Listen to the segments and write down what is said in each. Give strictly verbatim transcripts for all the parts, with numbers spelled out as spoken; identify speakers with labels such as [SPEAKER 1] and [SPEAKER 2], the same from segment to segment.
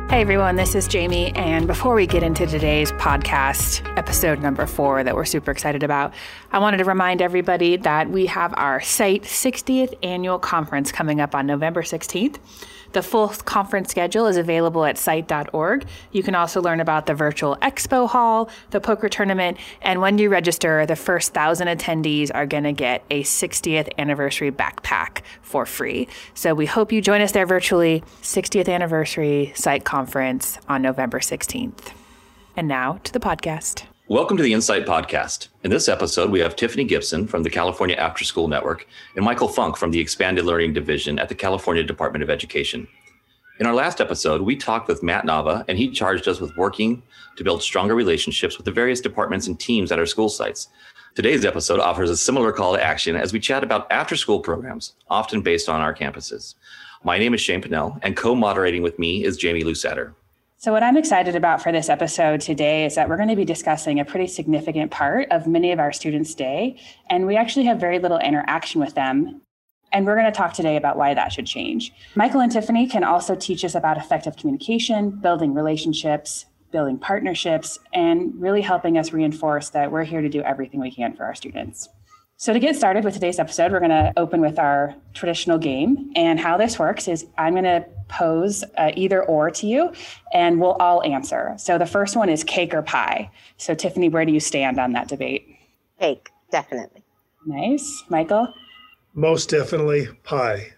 [SPEAKER 1] Hey everyone, this is Jamie, and before we get into today's podcast, episode number four that we're super excited about, I wanted to remind everybody that we have our SITE sixtieth annual conference coming up on November sixteenth. The full conference schedule is available at site dot org. You can also learn about the virtual expo hall, the poker tournament, and when you register, the first thousand attendees are going to get a sixtieth anniversary backpack for free. So we hope you join us there virtually. sixtieth anniversary SITE conference on November sixteenth. And now to the podcast.
[SPEAKER 2] Welcome to the Insight Podcast. In this episode, we have Tiffany Gibson from the California After School Network and Michael Funk from the Expanded Learning Division at the California Department of Education. In our last episode, we talked with Matt Nava, and he charged us with working to build stronger relationships with the various departments and teams at our school sites. Today's episode offers a similar call to action as we chat about after-school programs, often based on our campuses. My name is Shane Pinnell, and co-moderating with me is Jamie Lusader.
[SPEAKER 1] So what I'm excited about for this episode today is that we're going to be discussing a pretty significant part of many of our students' day, and we actually have very little interaction with them. And we're going to talk today about why that should change. Michael and Tiffany can also teach us about effective communication, building relationships, building partnerships, and really helping us reinforce that we're here to do everything we can for our students. So to get started with today's episode, we're going to open with our traditional game. And how this works is I'm going to pose uh, either or to you, and we'll all answer. So the first one is cake or pie. So Tiffany, where do you stand on that debate?
[SPEAKER 3] Cake, definitely.
[SPEAKER 1] Nice. Michael?
[SPEAKER 4] Most definitely pie.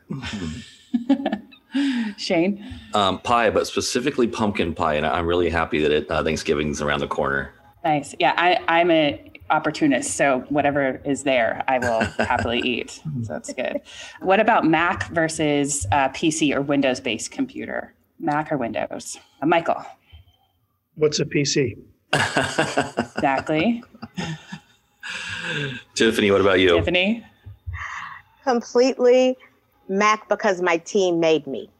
[SPEAKER 1] Shane?
[SPEAKER 2] Um, pie, but specifically pumpkin pie. And I'm really happy that it, uh, Thanksgiving's around the corner.
[SPEAKER 1] Nice. Yeah, I, I'm a opportunist, so whatever is there, I will happily eat. So that's good. What about Mac versus uh, P C or Windows-based computer? Mac or Windows? Uh, Michael?
[SPEAKER 4] What's a P C?
[SPEAKER 1] Exactly.
[SPEAKER 2] Tiffany, what about you?
[SPEAKER 1] Tiffany?
[SPEAKER 3] Completely Mac because my team made me.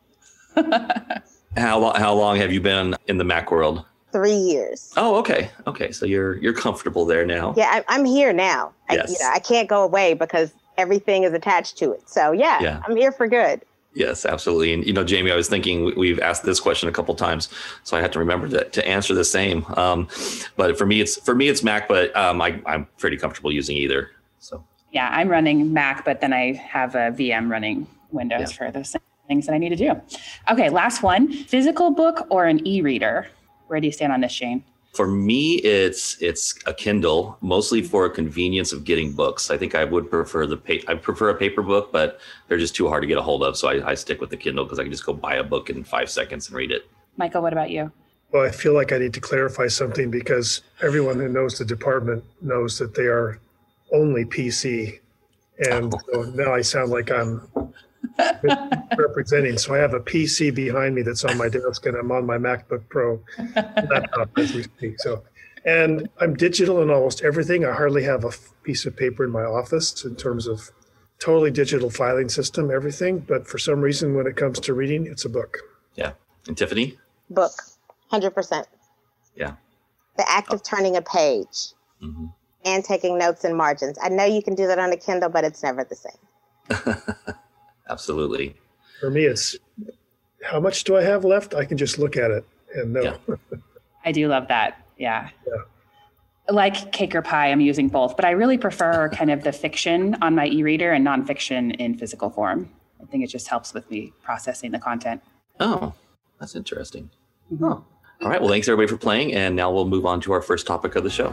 [SPEAKER 2] How long, how long have you been in the Mac world?
[SPEAKER 3] Three years.
[SPEAKER 2] Oh, okay. Okay. So you're you're comfortable there now.
[SPEAKER 3] Yeah, I, I'm here now.
[SPEAKER 2] Yes.
[SPEAKER 3] I, you know, I can't go away because everything is attached to it. So yeah,
[SPEAKER 2] Yeah.
[SPEAKER 3] I'm here for good.
[SPEAKER 2] Yes, absolutely. And, you know, Jamie, I was thinking we- we've asked this question a couple times, so I had to remember to, to answer the same. Um, but for me, it's for me, it's Mac, but um, I, I'm pretty comfortable using either. So
[SPEAKER 1] Yeah, I'm running Mac, but then I have a V M running Windows
[SPEAKER 2] Yeah.
[SPEAKER 1] for those things that I need to do. Okay, last one. Physical book or an e-reader? Where do you stand on this, Shane?
[SPEAKER 2] for me, it's it's a Kindle, mostly for convenience of getting books. I think I would prefer the pa- I prefer a paper book, but they're just too hard to get a hold of. So I, I stick with the Kindle because I can just go buy a book in five seconds and read it.
[SPEAKER 1] Michael, what about you?
[SPEAKER 4] Well, I feel like I need to clarify something because everyone who knows the department knows that they are only P C. And
[SPEAKER 2] Oh.
[SPEAKER 4] so now I sound like I'm representing. So I have a P C behind me that's on my desk, and I'm on my MacBook Pro laptop as we speak. So, and I'm digital in almost everything. I hardly have a f- piece of paper in my office in terms of totally digital filing system, everything. But for some reason, when it comes to reading, it's a book.
[SPEAKER 2] Yeah. And Tiffany?
[SPEAKER 3] Book, one hundred percent.
[SPEAKER 2] Yeah.
[SPEAKER 3] The act of turning a page
[SPEAKER 2] Mm-hmm.
[SPEAKER 3] and taking notes and margins. I know you can do that on a Kindle, but it's never the same.
[SPEAKER 2] Absolutely.
[SPEAKER 4] For me, it's how much do I have left? I can just look at it and know.
[SPEAKER 2] Yeah.
[SPEAKER 1] I do love that. Yeah.
[SPEAKER 4] Yeah.
[SPEAKER 1] Like cake or pie, I'm using both, but I really prefer kind of the fiction on my e-reader and nonfiction in physical form. I think it just helps with me processing the content.
[SPEAKER 2] Oh, that's interesting.
[SPEAKER 1] Mhm.
[SPEAKER 2] Oh. All right. Well, thanks everybody for playing. And now we'll move on to our first topic of the show.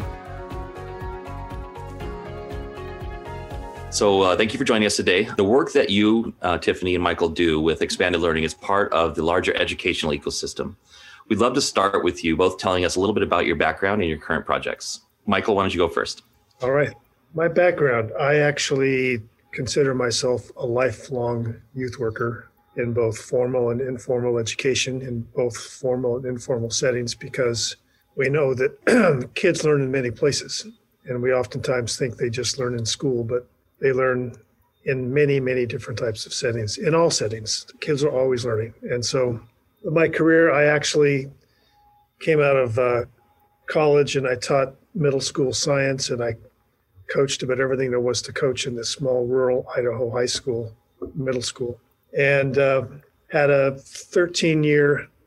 [SPEAKER 2] So uh, thank you for joining us today. The work that you, uh, Tiffany and Michael do with Expanded Learning is part of the larger educational ecosystem. We'd love to start with you both telling us a little bit about your background and your current projects. Michael, why don't you go first?
[SPEAKER 4] All right. My background, I actually consider myself a lifelong youth worker in both formal and informal education, in both formal and informal settings, because we know that kids learn in many places. And we oftentimes think they just learn in school, but they learn in many, many different types of settings, in all settings. Kids are always learning. And so in my career, I actually came out of uh, college and I taught middle school science, and I coached about everything there was to coach in this small rural Idaho high school, middle school, and uh, had a thirteen year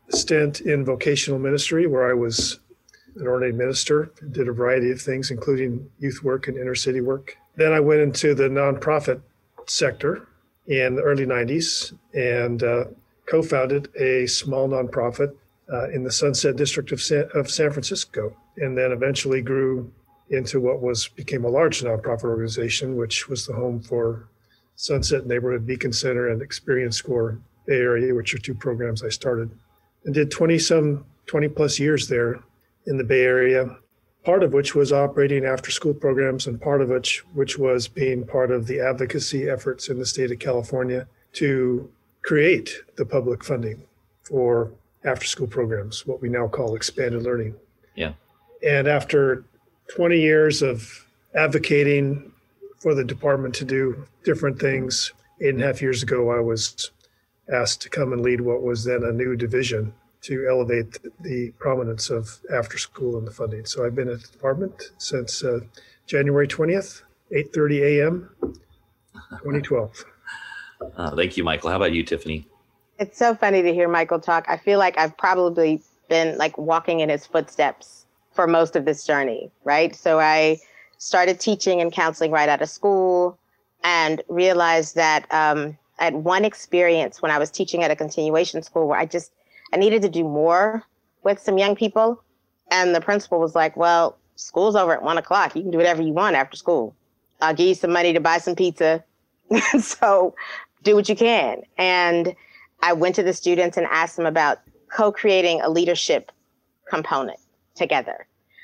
[SPEAKER 4] stint in vocational ministry where I was an ordained minister, did a variety of things, including youth work and inner city work. Then I went into the nonprofit sector in the early nineties and uh, co-founded a small nonprofit uh, in the Sunset District of San, of San Francisco, and then eventually grew into what was became a large nonprofit organization, which was the home for Sunset Neighborhood Beacon Center and Experience Score Bay Area, which are two programs I started, and did twenty some, twenty plus years there in the Bay Area, part of which was operating after school programs and part of which, which was being part of the advocacy efforts in the state of California to create the public funding for after school programs, what we now call expanded learning.
[SPEAKER 2] Yeah.
[SPEAKER 4] And after twenty years of advocating for the department to do different things, eight and a half years ago, I was asked to come and lead what was then a new division to elevate the prominence of after school and the funding. So I've been at the department since uh, January twentieth, eight thirty a.m., twenty twelve.
[SPEAKER 2] Uh, thank you, Michael. How about you, Tiffany?
[SPEAKER 3] It's so funny to hear Michael talk. I feel like I've probably been like walking in his footsteps for most of this journey, right? So I started teaching and counseling right out of school and realized that um, I had one experience when I was teaching at a continuation school where I just, I needed to do more with some young people. And the principal was like, well, school's over at one o'clock. You can do whatever you want after school. I'll give you some money to buy some pizza. So do what you can. And I went to the students and asked them about co-creating a leadership component together.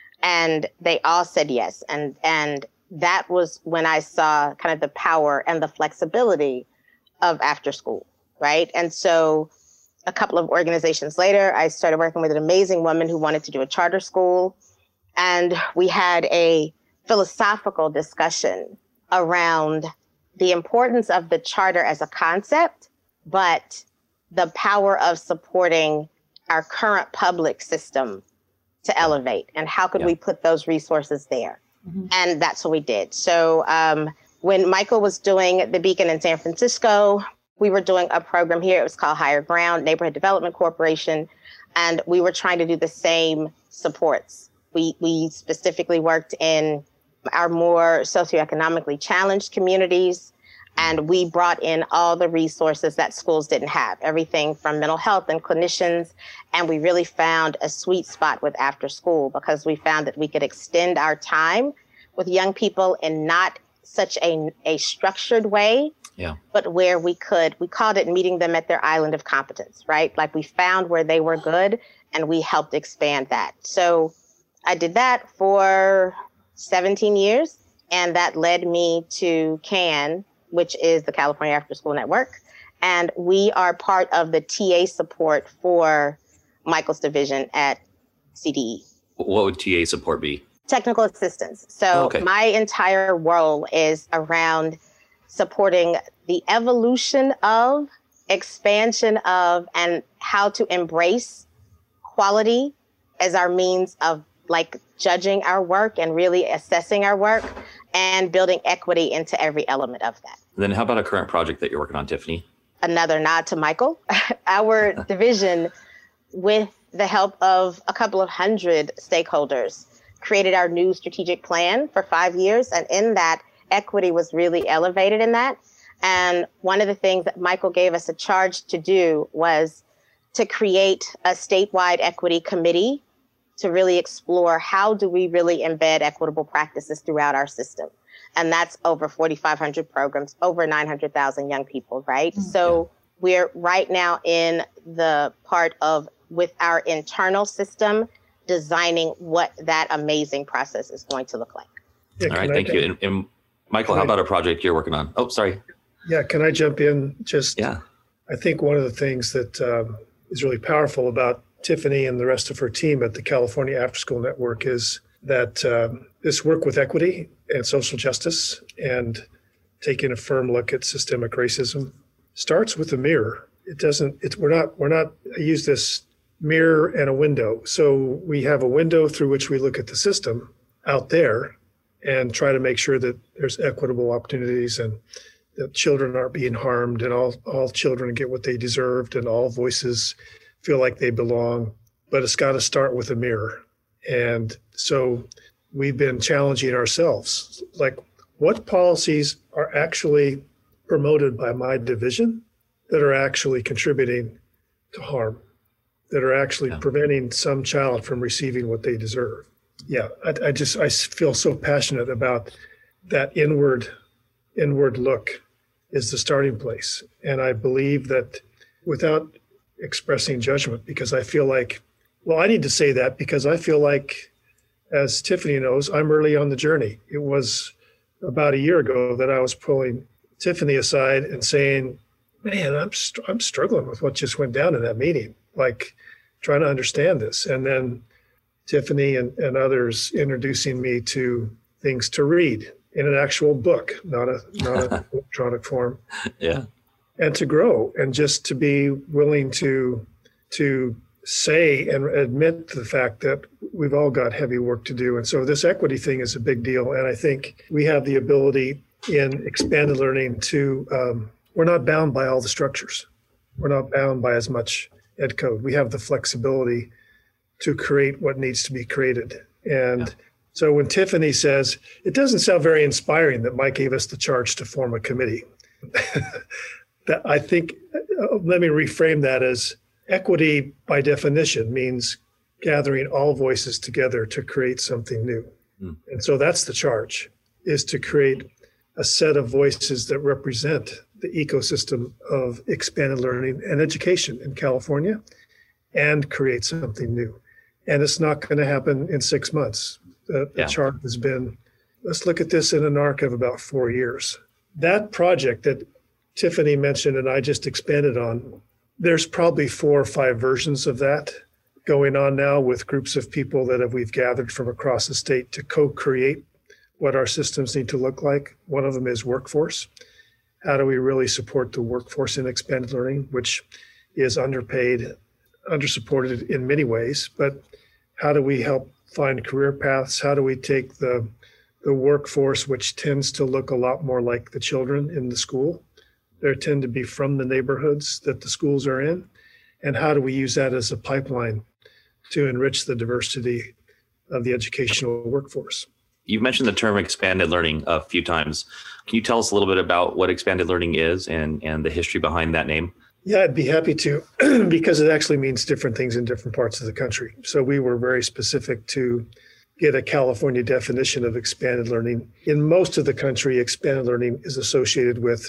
[SPEAKER 3] And they all said yes. And, and that was when I saw kind of the power and the flexibility of after school, right? And so a couple of organizations later, I started working with an amazing woman who wanted to do a charter school. And we had a philosophical discussion around the importance of the charter as a concept, but the power of supporting our current public system to elevate. And how could yeah. we put those resources there? Mm-hmm. And that's what we did. So um, when Michael was doing the Beacon in San Francisco, we were doing a program here. It was called Higher Ground Neighborhood Development Corporation. And we were trying to do the same supports. We, we specifically worked in our more socioeconomically challenged communities. And we brought in all the resources that schools didn't have, everything from mental health and clinicians. And we really found a sweet spot with after school because we found that we could extend our time with young people in not such a, a structured way, yeah. but where we could, we called it meeting them at their island of competence, right? Like we found where they were good and we helped expand that. So I did that for seventeen years, and that led me to C A N, which is the California After School Network. And we are part of the T A support for Michael's division at C D E.
[SPEAKER 2] What would T A support be?
[SPEAKER 3] Technical assistance. So
[SPEAKER 2] oh, okay.
[SPEAKER 3] my entire role is around supporting the evolution of, expansion of, and how to embrace quality as our means of like judging our work and really assessing our work and building equity into every element of that.
[SPEAKER 2] Then how about a current project that you're working on, Tiffany?
[SPEAKER 3] Another nod to Michael. Our division, with the help of a couple of hundred stakeholders, created our new strategic plan for five years. And in that, equity was really elevated in that. And one of the things that Michael gave us a charge to do was to create a statewide equity committee to really explore how do we really embed equitable practices throughout our system. And that's over forty-five hundred programs, over nine hundred thousand young people, right? Mm-hmm. So we're right now in the part of, with our internal system, designing what that amazing process is going to look like.
[SPEAKER 2] Yeah, all right, thank I, you. And, and Michael, how I, about a project you're working on? Oh, sorry.
[SPEAKER 4] Yeah, can I jump in? Just,
[SPEAKER 2] yeah.
[SPEAKER 4] I think one of the things that um, is really powerful about Tiffany and the rest of her team at the California After School Network is that um, this work with equity and social justice and taking a firm look at systemic racism starts with a mirror. It doesn't, it's, we're not, we're not, I use this mirror and a window. So we have a window through which we look at the system out there and try to make sure that there's equitable opportunities and that children aren't being harmed and all, all children get what they deserved and all voices feel like they belong, but it's got to start with a mirror. And so we've been challenging ourselves, like what policies are actually promoted by my division that are actually contributing to harm, that are actually yeah. preventing some child from receiving what they deserve. Yeah, I, I just, I feel so passionate about that inward, inward look is the starting place. And I believe that without expressing judgment, because I feel like, well, I need to say that because I feel like, as Tiffany knows, I'm early on the journey. It was about a year ago that I was pulling Tiffany aside and saying, man, I'm str- I'm struggling with what just went down in that meeting, like trying to understand this. And then Tiffany and, and others introducing me to things to read in an actual book, not a not an electronic form.
[SPEAKER 2] Yeah.
[SPEAKER 4] And to grow and just to be willing to to say and admit the fact that we've all got heavy work to do. And so this equity thing is a big deal. And I think we have the ability in expanded learning to, um, we're not bound by all the structures. We're not bound by as much ed code. We have the flexibility to create what needs to be created. And yeah. so when Tiffany says, it doesn't sound very inspiring that Mike gave us the charge to form a committee. That I think, uh, let me reframe that as equity by definition means gathering all voices together to create something new. Mm. And so that's the charge, is to create a set of voices that represent the ecosystem of expanded learning and education in California and create something new. And it's not going to happen in six months. The, the yeah. charge has been, let's look at this in an arc of about four years. That project that Tiffany mentioned and I just expanded on, there's probably four or five versions of that going on now with groups of people that have, we've gathered from across the state to co-create what our systems need to look like. One of them is workforce. How do we really support the workforce in expanded learning, which is underpaid, undersupported in many ways, but how do we help find career paths? How do we take the, the workforce, which tends to look a lot more like the children in the school? They tend to be from the neighborhoods that the schools are in. And how do we use that as a pipeline to enrich the diversity of the educational workforce?
[SPEAKER 2] You've mentioned the term expanded learning a few times. Can you tell us a little bit about what expanded learning is and, and the history behind that name?
[SPEAKER 4] Yeah, I'd be happy to, because it actually means different things in different parts of the country. So we were very specific to get a California definition of expanded learning. In most of the country, expanded learning is associated with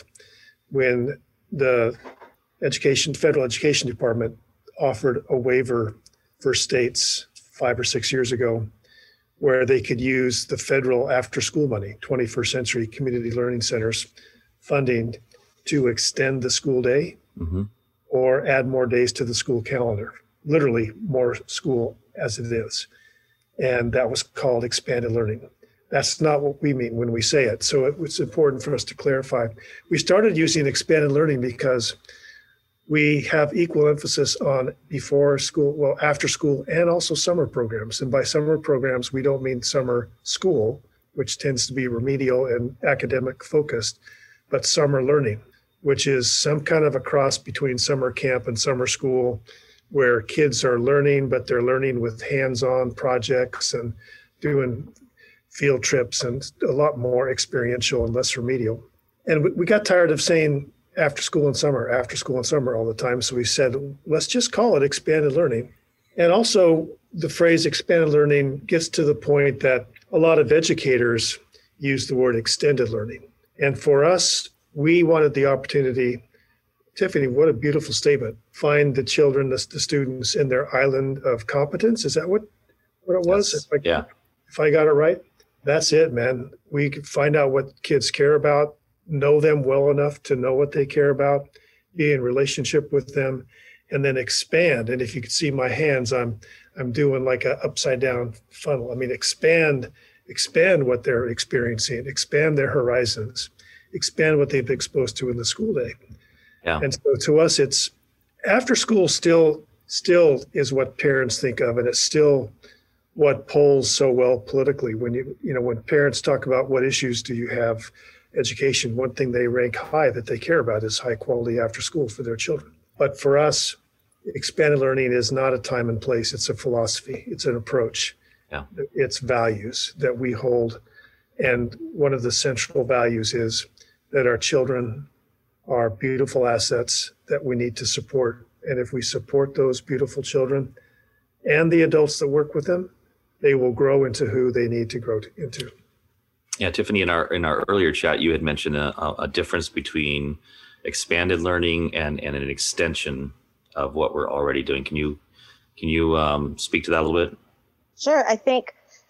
[SPEAKER 4] when the education, federal education department offered a waiver for states five or six years ago, where they could use the federal after-school money, twenty-first century community learning centers funding, to extend the school day mm-hmm. or add more days to the school calendar, literally more school as it is. And that was called expanded learning. That's not what we mean when we say it. So it was important for us to clarify. We started using expanded learning because we have equal emphasis on before school, well, after school, and also summer programs. And by summer programs, we don't mean summer school, which tends to be remedial and academic focused, but summer learning, which is some kind of a cross between summer camp and summer school, where kids are learning, but they're learning with hands-on projects and doing field trips and a lot more experiential and less remedial. And we, we got tired of saying after school and summer, after school and summer all the time. So we said, let's just call it expanded learning. And also the phrase expanded learning gets to the point that a lot of educators use the word extended learning. And for us, we wanted the opportunity, Tiffany, what a beautiful statement, find the children, the, the students in their island of competence. Is that what, what it was?
[SPEAKER 2] Yes.
[SPEAKER 4] If I,
[SPEAKER 2] yeah.
[SPEAKER 4] If I got it right? That's it, man. We could find out what kids care about, know them well enough to know what they care about, be in relationship with them, and then expand. And if you could see my hands, I'm I'm doing like a upside down funnel. I mean, expand, expand what they're experiencing, expand their horizons, expand what they've been exposed to in the school day.
[SPEAKER 2] Yeah.
[SPEAKER 4] And so to us, it's after school still still is what parents think of, and it's still what polls so well politically. When you you know when parents talk about what issues do you have education, one thing they rank high that they care about is high quality after school for their children. But for us, expanded learning is not a time and place. It's a philosophy. It's an approach.
[SPEAKER 2] Yeah.
[SPEAKER 4] It's values that we hold. And one of the central values is that our children are beautiful assets that we need to support. And if we support those beautiful children and the adults that work with them, they will grow into who they need to grow to, into.
[SPEAKER 2] Yeah, Tiffany, in our in our earlier chat, you had mentioned a, a difference between expanded learning and, and an extension of what we're already doing. Can you can you um, speak to that a little bit?
[SPEAKER 3] Sure. I think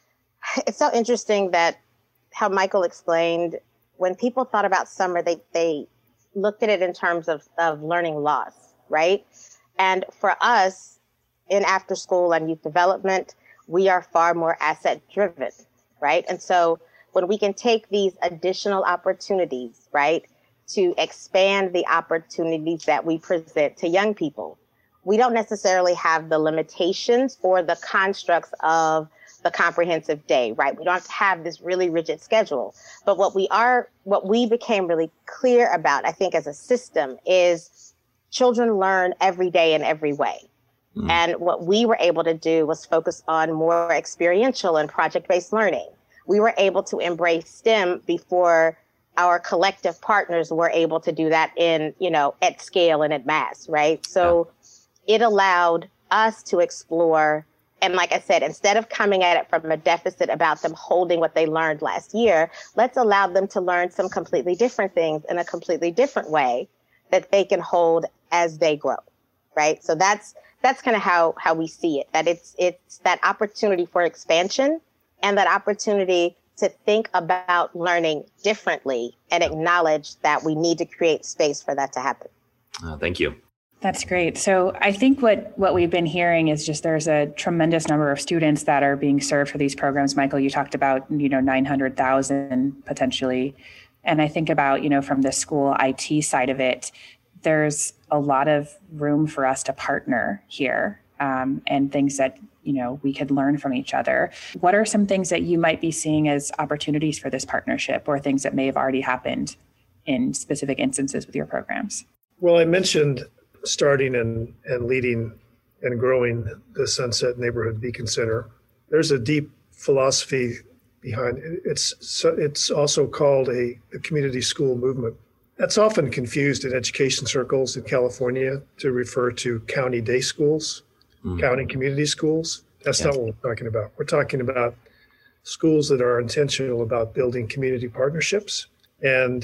[SPEAKER 3] it's so interesting that how Michael explained, when people thought about summer, they they looked at it in terms of, of learning loss, right? And for us in after school and youth development, we are far more asset driven, right? And so when we can take these additional opportunities, right, to expand the opportunities that we present to young people, we don't necessarily have the limitations or the constructs of the comprehensive day, right? We don't have to have this really rigid schedule. But what we are, what we became really clear about, I think, as a system is children learn every day in every way. Mm. And what we were able to do was focus on more experiential and project-based learning. We were able to embrace STEM before our collective partners were able to do that in, you know, at scale and at mass, right? So yeah. It allowed us to explore. And like I said, instead of coming at it from a deficit about them holding what they learned last year, let's allow them to learn some completely different things in a completely different way that they can hold as they grow, right? So that's that's kind of how how we see it, that it's it's that opportunity for expansion and that opportunity to think about learning differently and acknowledge that we need to create space for that to happen.
[SPEAKER 2] Uh, thank you.
[SPEAKER 1] That's great. So I think what, what we've been hearing is just there's a tremendous number of students that are being served for these programs. Michael, you talked about, you know, nine hundred thousand potentially. And I think about, you know, from the school I T side of it, there's a lot of room for us to partner here um, and things that, you know, we could learn from each other. What are some things that you might be seeing as opportunities for this partnership or things that may have already happened in specific instances with your programs?
[SPEAKER 4] Well, I mentioned starting and, and leading and growing the Sunset Neighborhood Beacon Center. There's a deep philosophy behind it. It's, it's also called a, a community school movement. That's often confused in education circles in California to refer to county day schools, mm. county community schools. That's yeah. not what we're talking about. We're talking about schools that are intentional about building community partnerships and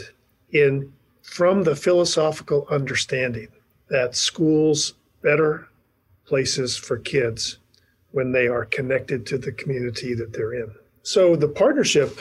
[SPEAKER 4] in from the philosophical understanding that schools better places for kids when they are connected to the community that they're in. So the partnership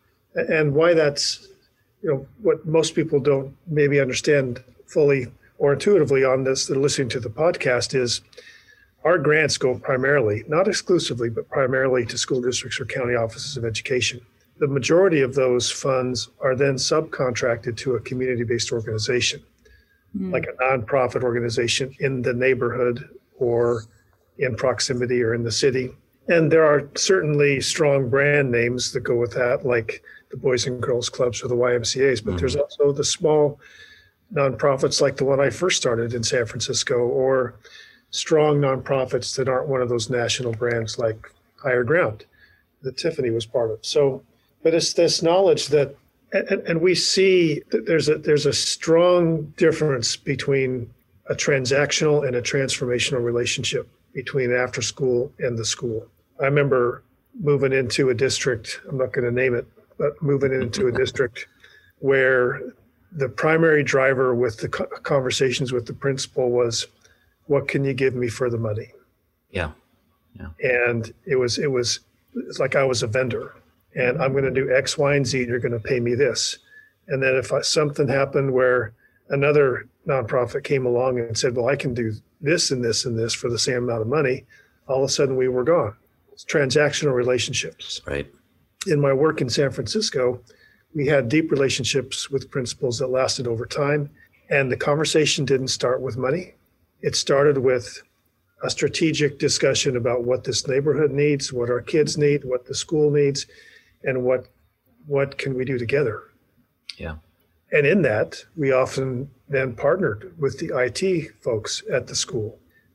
[SPEAKER 4] and why that's, you know, what most people don't maybe understand fully or intuitively on this, that are listening to the podcast, is our grants go primarily, not exclusively, but primarily to school districts or county offices of education. The majority of those funds are then subcontracted to a community-based organization, mm. like a nonprofit organization in the neighborhood or in proximity or in the city. And there are certainly strong brand names that go with that, like the Boys and Girls Clubs or the Y M C As, but mm. there's also the small nonprofits like the one I first started in San Francisco, or strong nonprofits that aren't one of those national brands like Higher Ground that Tiffany was part of. So, but it's this knowledge that, and, and we see that there's a there's a strong difference between a transactional and a transformational relationship between after school and the school. I remember moving into a district, I'm not going to name it, but moving into a district where the primary driver with the conversations with the principal was, what can you give me for the money?
[SPEAKER 2] Yeah. Yeah. And
[SPEAKER 4] it was, it was, it's like I was a vendor and I'm going to do X, Y, and Z. You're going to pay me this. And then if I, something happened where another nonprofit came along and said, well, I can do this and this and this for the same amount of money, all of a sudden we were gone. It's transactional relationships.
[SPEAKER 2] Right.
[SPEAKER 4] In my work in San Francisco, we had deep relationships with principals that lasted over time. And the conversation didn't start with money. It started with a strategic discussion about what this neighborhood needs, what our kids need, what the school needs, and what what can we do together.
[SPEAKER 2] Yeah.
[SPEAKER 4] And in that, we often then partnered with the I T folks at the school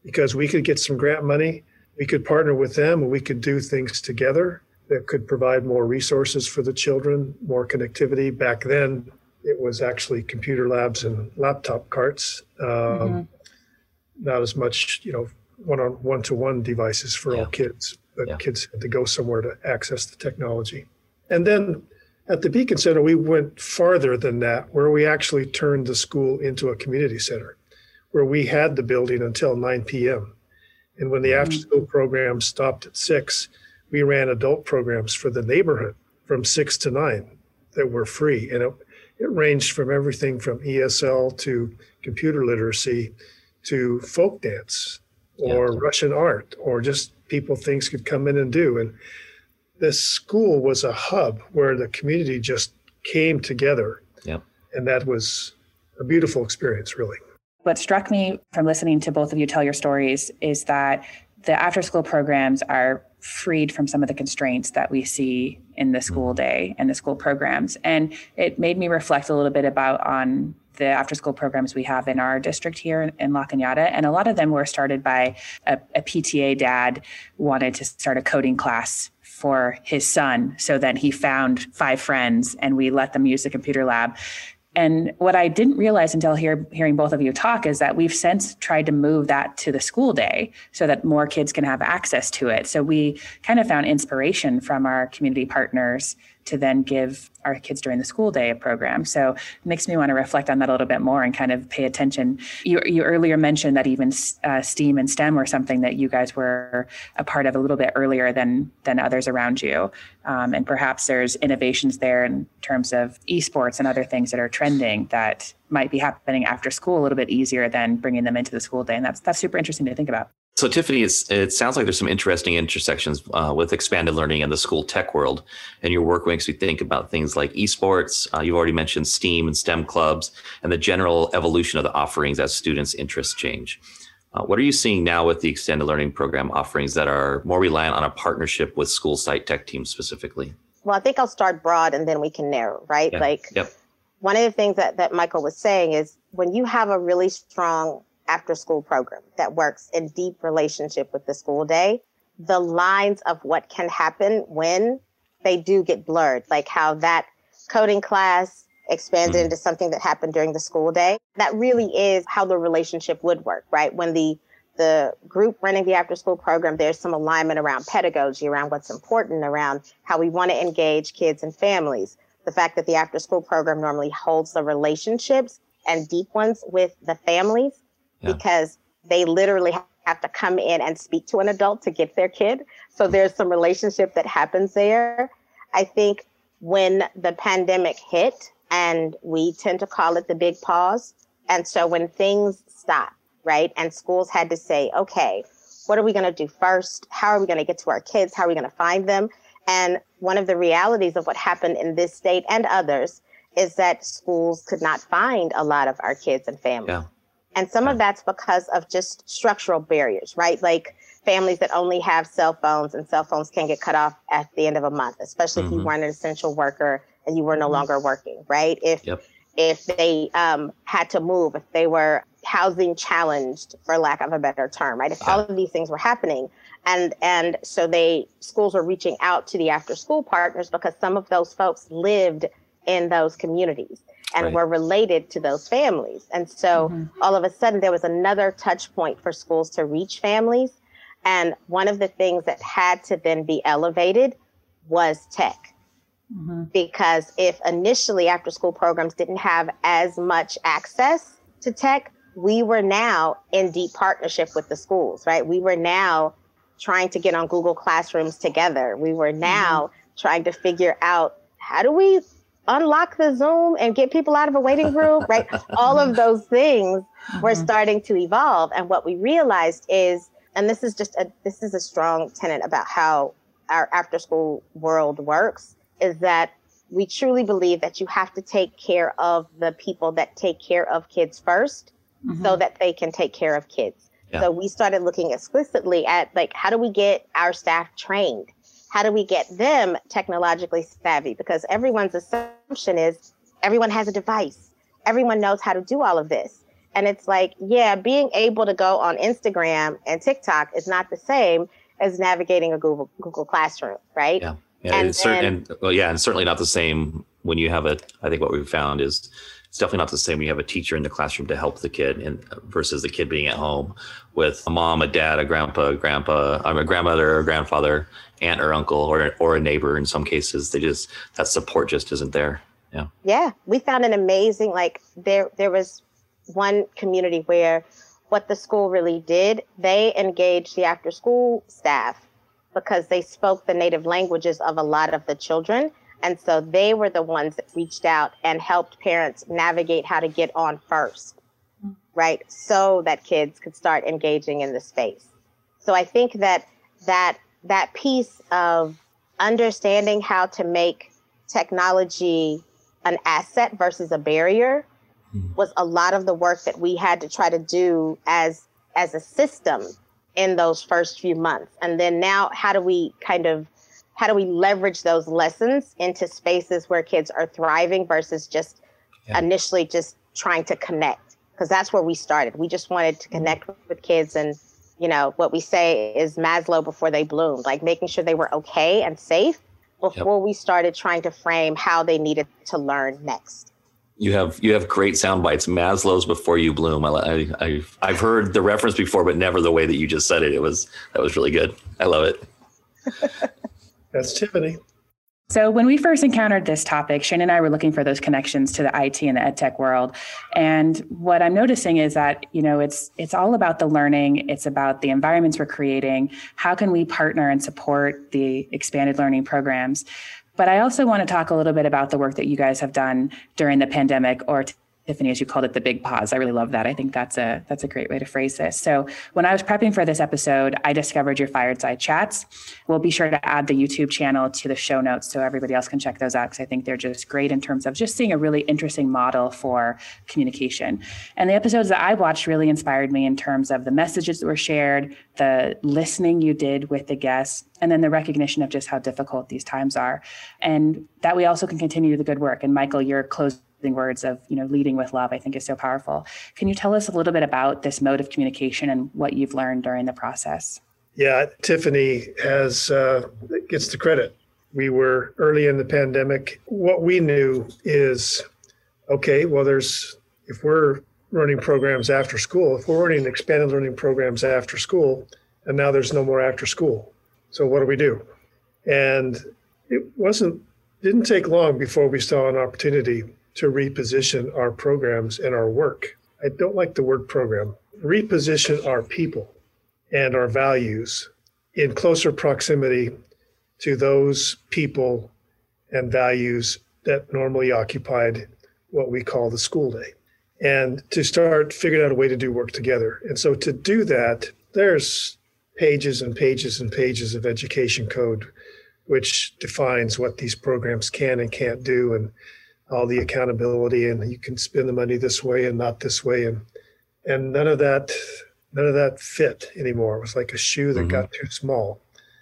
[SPEAKER 4] because we could get some grant money, we could partner with them, and we could do things together that could provide more resources for the children, more connectivity. Back then, it was actually computer labs and laptop carts, um, mm-hmm. not as much, you know, one-on one-to-one devices for yeah. all kids, but yeah. kids had to go somewhere to access the technology. And then at the Beacon Center, we went farther than that, where we actually turned the school into a community center, where we had the building until nine p.m. And when the mm-hmm. after-school program stopped at six, we ran adult programs for the neighborhood from six to nine that were free. And it, it ranged from everything from E S L to computer literacy to folk dance or yeah. Russian art, or just people things could come in and do. And this school was a hub where the community just came together.
[SPEAKER 2] Yep.
[SPEAKER 4] And that was a beautiful experience, really.
[SPEAKER 1] What struck me from listening to both of you tell your stories is that the after-school programs are freed from some of the constraints that we see in the school day and the school programs. And it made me reflect a little bit about on the after-school programs we have in our district here in, in La Cañada. And a lot of them were started by a, a P T A dad wanted to start a coding class for his son. So then he found five friends and we let them use the computer lab. And what I didn't realize until hear, hearing both of you talk is that we've since tried to move that to the school day so that more kids can have access to it. So we kind of found inspiration from our community partners to then give our kids during the school day a program. So it makes me want to reflect on that a little bit more and kind of pay attention. You, you earlier mentioned that even uh, STEAM and STEM were something that you guys were a part of a little bit earlier than than others around you. Um, and perhaps there's innovations there in terms of esports and other things that are trending that might be happening after school a little bit easier than bringing them into the school day. And that's that's super interesting to think about.
[SPEAKER 2] So Tiffany, it's, it sounds like there's some interesting intersections uh, with expanded learning and the school tech world. And your work makes me think about things like esports. Uh, you've already mentioned STEAM and STEM clubs and the general evolution of the offerings as students' interests change. Uh, what are you seeing now with the extended learning program offerings that are more reliant on a partnership with school site tech teams specifically?
[SPEAKER 3] Well, I think I'll start broad and then we can narrow, right?
[SPEAKER 2] Yeah.
[SPEAKER 3] Like
[SPEAKER 2] yep.
[SPEAKER 3] One of the things that, that Michael was saying is when you have a really strong after school program that works in deep relationship with the school day, the lines of what can happen when they do get blurred, like how that coding class expanded mm-hmm. into something that happened during the school day. That really is how the relationship would work, right? When the the group running the after school program, there's some alignment around pedagogy, around what's important, around how we want to engage kids and families. The fact that the after school program normally holds the relationships and deep ones with the families. Yeah. Because they literally have to come in and speak to an adult to get their kid. So there's some relationship that happens there. I think when the pandemic hit, and we tend to call it the big pause. And so when things stopped, right, and schools had to say, okay, what are we going to do first? How are we going to get to our kids? How are we going to find them? And one of the realities of what happened in this state and others is that schools could not find a lot of our kids and families. Yeah. And some of that's because of just structural barriers, right? Like families that only have cell phones, and cell phones can get cut off at the end of a month, especially mm-hmm. if you weren't an essential worker and you were no longer working, right? If yep. if they um, had to move, if they were housing challenged, for lack of a better term, right? If yeah. all of these things were happening. And and so they schools were reaching out to the after school partners because some of those folks lived in those communities and right. were related to those families. And so mm-hmm. all of a sudden there was another touch point for schools to reach families. And one of the things that had to then be elevated was tech. Mm-hmm. Because if initially after school programs didn't have as much access to tech, we were now in deep partnership with the schools, right? We were now trying to get on Google Classrooms together. We were now mm-hmm. trying to figure out, how do we unlock the Zoom and get people out of a waiting room, right? All of those things mm-hmm. were starting to evolve. And what we realized is, and this is just a, this is a strong tenet about how our after school world works, is that we truly believe that you have to take care of the people that take care of kids first mm-hmm. so that they can take care of kids. Yeah. So we started looking explicitly at, like, how do we get our staff trained? How do we get them technologically savvy? Because everyone's assumption is everyone has a device. Everyone knows how to do all of this. And it's like, yeah, being able to go on Instagram and TikTok is not the same as navigating a Google Google Classroom, right?
[SPEAKER 2] Yeah, yeah,
[SPEAKER 3] and
[SPEAKER 2] it's
[SPEAKER 3] then,
[SPEAKER 2] certain, and, well, yeah, and certainly not the same when you have a. I think what we've found is it's definitely not the same when you have a teacher in the classroom to help the kid, and versus the kid being at home with a mom, a dad, a grandpa, a grandpa, I'm a grandmother, or a grandfather, aunt or uncle, or or a neighbor. In some cases, they just that support just isn't there. Yeah.
[SPEAKER 3] Yeah, we found an amazing like there there was one community where what the school really did, they engaged the after school staff because they spoke the native languages of a lot of the children. And so they were the ones that reached out and helped parents navigate how to get on first, right? So that kids could start engaging in the space. So I think that that that piece of understanding how to make technology an asset versus a barrier was a lot of the work that we had to try to do as as a system in those first few months. And then now, how do we kind of, how do we leverage those lessons into spaces where kids are thriving versus just yeah. initially just trying to connect? Because that's where we started. We just wanted to connect with kids, and, you know, what we say is Maslow before they bloomed, like making sure they were okay and safe before yep. we started trying to frame how they needed to learn next.
[SPEAKER 2] You have you have great sound bites. Maslow's before you bloom. I, I, I've I've heard the reference before, but never the way that you just said it. It was that was really good. I love it.
[SPEAKER 4] That's Tiffany.
[SPEAKER 1] So when we first encountered this topic, Shane and I were looking for those connections to the I T and the ed tech world. And what I'm noticing is that, you know, it's it's all about the learning. It's about the environments we're creating. How can we partner and support the expanded learning programs? But I also want to talk a little bit about the work that you guys have done during the pandemic, or Tiffany, as you called it, the big pause. I really love that. I think that's a that's a great way to phrase this. So when I was prepping for this episode, I discovered your Fireside Chats. We'll be sure to add the YouTube channel to the show notes so everybody else can check those out, because I think they're just great in terms of just seeing a really interesting model for communication. And the episodes that I watched really inspired me in terms of the messages that were shared, the listening you did with the guests, and then the recognition of just how difficult these times are, and that we also can continue the good work. And Michael, your closing words of, you know, leading with love, I think is so powerful. Can you tell us a little bit about this mode of communication and what you've learned during the process?
[SPEAKER 4] Yeah, Tiffany has uh, gets the credit. We were early in the pandemic. What we knew is, okay, well, there's if we're running programs after school, if we're running expanded learning programs after school, and now there's no more after school. So what do we do? And it wasn't didn't take long before we saw an opportunity to reposition our programs and our work. I don't like the word program. Reposition our people and our values in closer proximity to those people and values that normally occupied what we call the school day, and to start figuring out a way to do work together. And so to do that, there's pages and pages and pages of education code, which defines what these programs can and can't do, and all the accountability, and you can spend the money this way and not this way. And and none of that, none of that fit anymore. It was like a shoe that mm-hmm. got too small.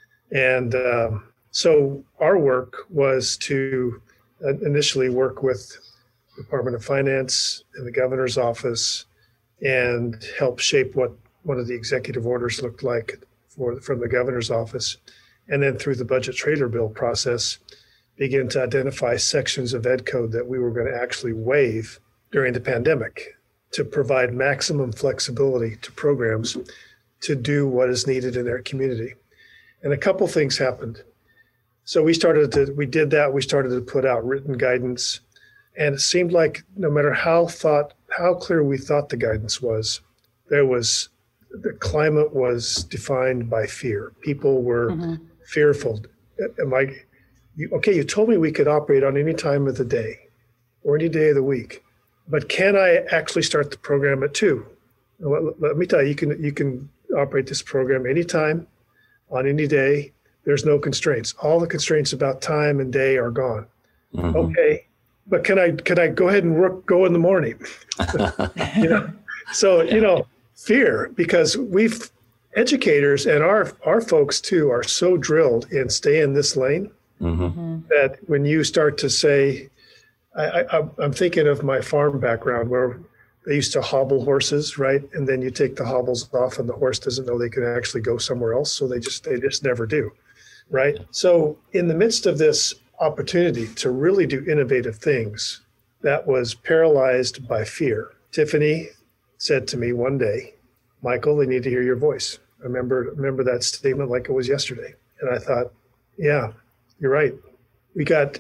[SPEAKER 4] And um, so our work was to initially work with the Department of Finance and the governor's office and help shape what one of the executive orders looked like for from the governor's office. And then through the budget trailer bill process, begin to identify sections of ed code that we were going to actually waive during the pandemic to provide maximum flexibility to programs to do what is needed in their community. And a couple things happened. So we started to, we did that, we started to put out written guidance, and it seemed like no matter how thought, how clear we thought the guidance was, there was, the climate was defined by fear. People were mm-hmm. fearful. Am I, You, okay, you told me we could operate on any time of the day or any day of the week, but can I actually start the program at two? Let, let me tell you, you can you can operate this program anytime, on any day. There's no constraints. All the constraints about time and day are gone. Mm-hmm. Okay, but can I can I go ahead and work go in the morning? you know, so you know, fear, because we've educators and our our folks too are so drilled in stay in this lane. Mm-hmm. That when you start to say, I, I, I'm thinking of my farm background where they used to hobble horses, right? And then you take the hobbles off and the horse doesn't know they can actually go somewhere else. So they just, they just never do, right? So in the midst of this opportunity to really do innovative things that was paralyzed by fear, Tiffany said to me one day, Michael, they need to hear your voice. I remember, remember that statement like it was yesterday. And I thought, yeah, you're right. We got,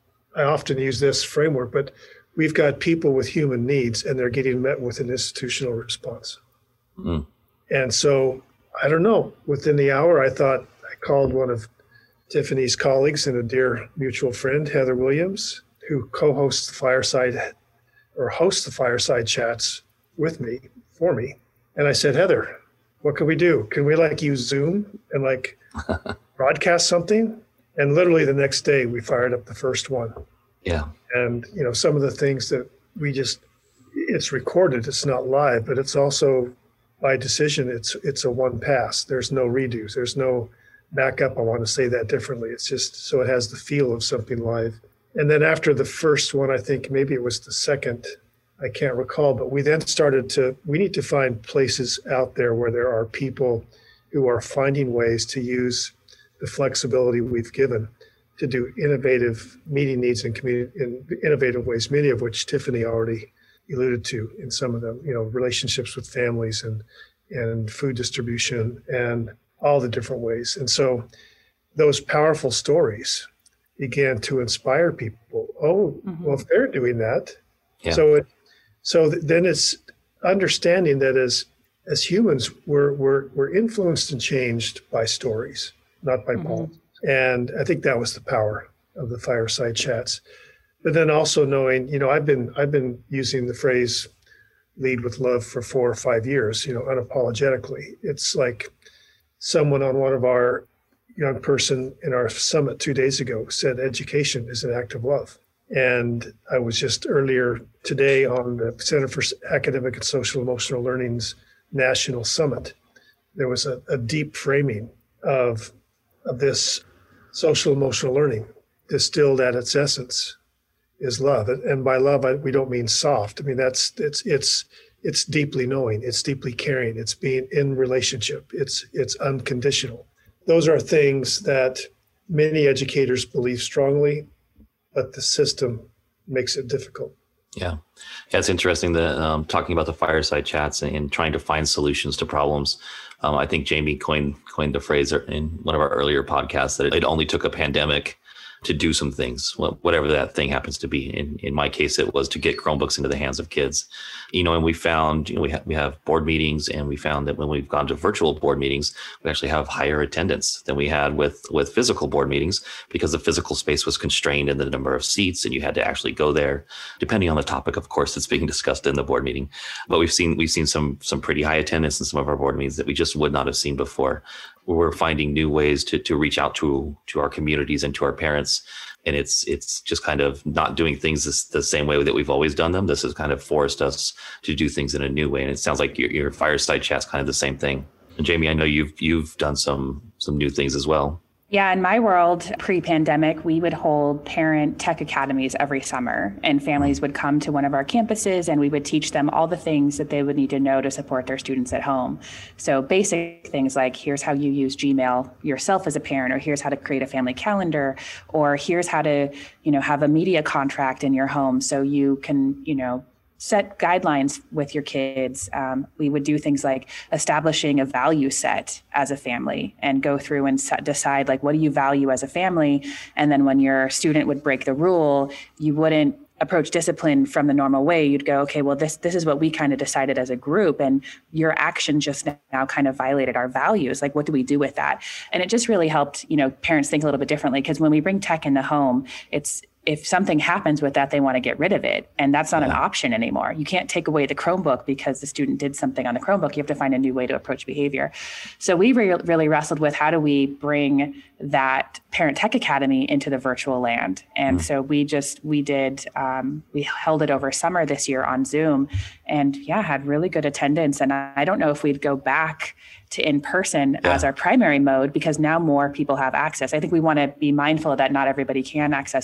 [SPEAKER 4] I often use this framework, but we've got people with human needs and they're getting met with an institutional response. Mm. And so, I don't know, within the hour, I thought, I called one of Tiffany's colleagues and a dear mutual friend, Heather Williams, who co-hosts the fireside or hosts the fireside chats with me, for me. And I said, Heather, what can we do? Can we like use Zoom and like broadcast something? And literally the next day we fired up the first one.
[SPEAKER 2] Yeah.
[SPEAKER 4] And, you know, some of the things that we just, it's recorded, it's not live, but it's also by decision, it's it's a one pass. There's no redos. There's no backup. I want to say that differently. It's just so it has the feel of something live. And then after the first one, I think maybe it was the second, I can't recall, but we then started to, we need to find places out there where there are people who are finding ways to use the flexibility we've given to do innovative meeting needs in community in innovative ways, many of which Tiffany already alluded to in some of them, you know, relationships with families and, and food distribution and all the different ways. And so those powerful stories began to inspire people. Oh, mm-hmm. Well, if they're doing that, yeah. so it, so th- then it's understanding that as as humans, we're we're we're influenced and changed by stories, not by mm-hmm. politics. And I think that was the power of the fireside chats. But then also knowing, you know, I've been I've been using the phrase "lead with love" for four or five years, you know, unapologetically. It's like someone on one of our young person in our summit two days ago said education is an act of love. And I was just earlier today on the Center for Academic and Social Emotional Learning's National Summit. There was a, a deep framing of, of this social emotional learning distilled at its essence is love. And, and by love, I, we don't mean soft. I mean, that's it's it's it's deeply knowing, it's deeply caring, it's being in relationship, it's it's unconditional. Those are things that many educators believe strongly, but the system makes it difficult.
[SPEAKER 2] Yeah. Yeah, it's interesting that um, talking about the fireside chats and, and trying to find solutions to problems. Um, I think Jamie coined coined the phrase in one of our earlier podcasts that it only took a pandemic to do some things, whatever that thing happens to be. In in my case, it was to get Chromebooks into the hands of kids. You know, and we found, you know, we have we have board meetings, and we found that when we've gone to virtual board meetings, we actually have higher attendance than we had with with physical board meetings, because the physical space was constrained in the number of seats, and you had to actually go there, depending on the topic, of course, that's being discussed in the board meeting. But we've seen we've seen some some pretty high attendance in some of our board meetings that we just would not have seen before. We're finding new ways to to reach out to to our communities and to our parents. And it's it's just kind of not doing things this, the same way that we've always done them. This has kind of forced us to do things in a new way. And it sounds like your, your fireside chat's kind of the same thing. And Jamie, I know you've you've done some some new things as well.
[SPEAKER 1] Yeah, in my world, pre-pandemic, we would hold parent tech academies every summer, and families would come to one of our campuses and we would teach them all the things that they would need to know to support their students at home. So basic things like, here's how you use Gmail yourself as a parent, or here's how to create a family calendar, or here's how to, you know, have a media contract in your home so you can, you know, set guidelines with your kids. Um, we would do things like establishing a value set as a family and go through and set, decide, like, what do you value as a family? And then when your student would break the rule, you wouldn't approach discipline from the normal way. You'd go, okay, well, this this is what we kind of decided as a group, and your action just now kind of violated our values. Like, what do we do with that? And it just really helped, you know, parents think a little bit differently, because when we bring tech in the home, it's if something happens with that, they want to get rid of it. And that's not yeah. an option anymore. You can't take away the Chromebook because the student did something on the Chromebook. You have to find a new way to approach behavior. So we re- really wrestled with, how do we bring that Parent Tech Academy into the virtual land? And mm. so we just, we did, um, we held it over summer this year on Zoom, and yeah, had really good attendance. And I don't know if we'd go back to in-person yeah. as our primary mode, because now more people have access. I think we want to be mindful of that. Not everybody can access it online,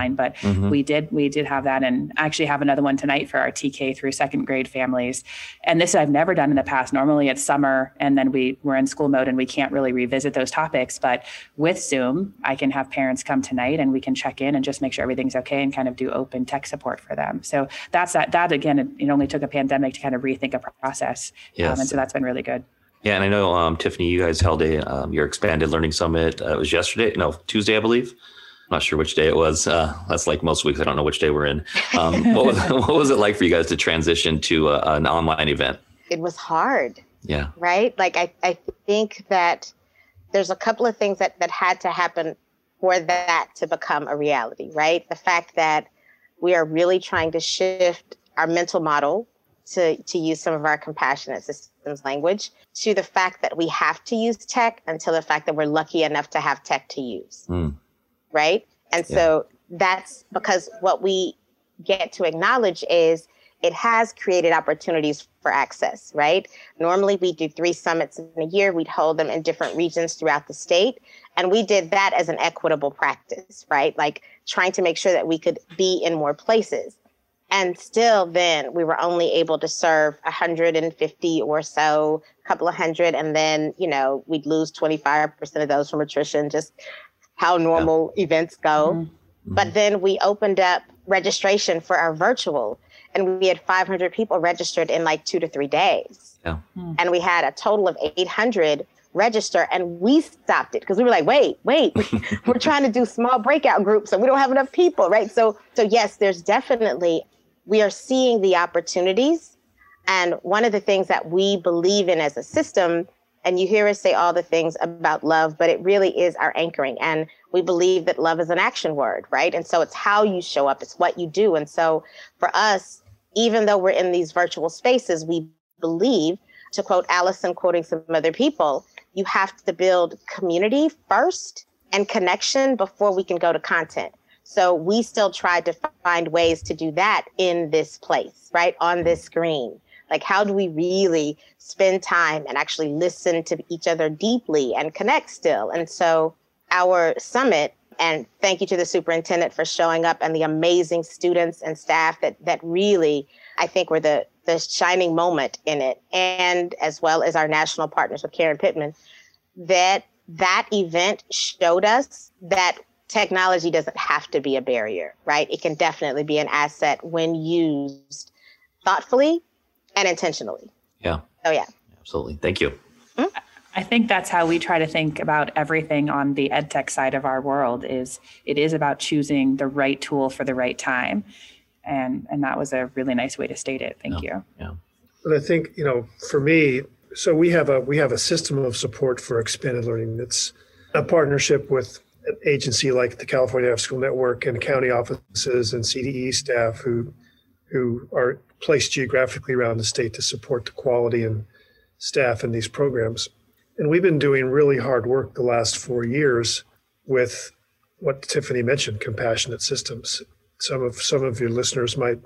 [SPEAKER 1] online, but
[SPEAKER 2] Mm-hmm.
[SPEAKER 1] we did we did have that, and actually have another one tonight for our T K through second grade families. And this I've never done in the past. Normally it's summer and then we we're in school mode and we can't really revisit those topics. But with Zoom, I can have parents come tonight and we can check in and just make sure everything's okay and kind of do open tech support for them. So that's that. That again, it, it only took a pandemic to kind of rethink a process,
[SPEAKER 2] Yes.
[SPEAKER 1] um, and so that's been really good.
[SPEAKER 2] Yeah, and I know, um, Tiffany, you guys held a um, your expanded learning summit. Uh, it was yesterday, no, Tuesday, I believe. I'm not sure which day it was. Uh, that's like most weeks. I don't know which day we're in. Um, what was what was it like for you guys to transition to a, an online event?
[SPEAKER 3] It was hard,
[SPEAKER 2] Yeah.
[SPEAKER 3] right? Like I, I think that there's a couple of things that, that had to happen for that to become a reality, right? The fact that we are really trying to shift our mental model to, to use some of our compassionate systems language, to the fact that we have to use tech, until the fact that we're lucky enough to have tech to use,
[SPEAKER 2] Mm.
[SPEAKER 3] right? And
[SPEAKER 2] Yeah.
[SPEAKER 3] so that's because what we get to acknowledge is it has created opportunities for access, right? Normally we do three summits in a year. We'd hold them in different regions throughout the state. And we did that as an equitable practice, right? Like trying to make sure that we could be in more places. And still then we were only able to serve one hundred fifty or so, a couple of hundred. And then, you know, we'd lose twenty-five percent of those from attrition, just how normal yeah. events go. Mm-hmm. But then we opened up registration for our virtual, and we had five hundred people registered in like two to three days.
[SPEAKER 2] Yeah.
[SPEAKER 3] Mm-hmm. And we had a total of eight hundred register, and we stopped it because we were like, wait, wait, we're trying to do small breakout groups and we don't have enough people, right? So, so yes, there's definitely, we are seeing the opportunities. And one of the things that we believe in as a system, and you hear us say all the things about love, but it really is our anchoring. And we believe that love is an action word, right? And so it's how you show up, it's what you do. And so for us, even though we're in these virtual spaces, we believe, to quote Allison, quoting some other people, you have to build community first and connection before we can go to content. So we still tried to find ways to do that in this place, right? On this screen. Like, how do we really spend time and actually listen to each other deeply and connect still? And so our summit, and thank you to the superintendent for showing up, and the amazing students and staff that that really, I think, were the, the shining moment in it. And as well as our national partners with Karen Pittman, that that event showed us that technology doesn't have to be a barrier, right? It can definitely be an asset when used thoughtfully and intentionally.
[SPEAKER 2] Yeah.
[SPEAKER 3] Oh, yeah.
[SPEAKER 2] Absolutely. Thank you.
[SPEAKER 1] Mm-hmm. I think that's how we try to think about everything on the ed tech side of our world. Is it is about choosing the right tool for the right time. And and that was a really nice way to state it. Thank
[SPEAKER 2] yeah.
[SPEAKER 1] you.
[SPEAKER 2] Yeah.
[SPEAKER 4] But I think, you know, for me, so we have a we have a system of support for expanded learning that's a partnership with an agency like the California After School Network and county offices and C D E staff who who are placed geographically around the state to support the quality and staff in these programs. And we've been doing really hard work the last four years with what Tiffany mentioned, compassionate systems. Some of some of your listeners might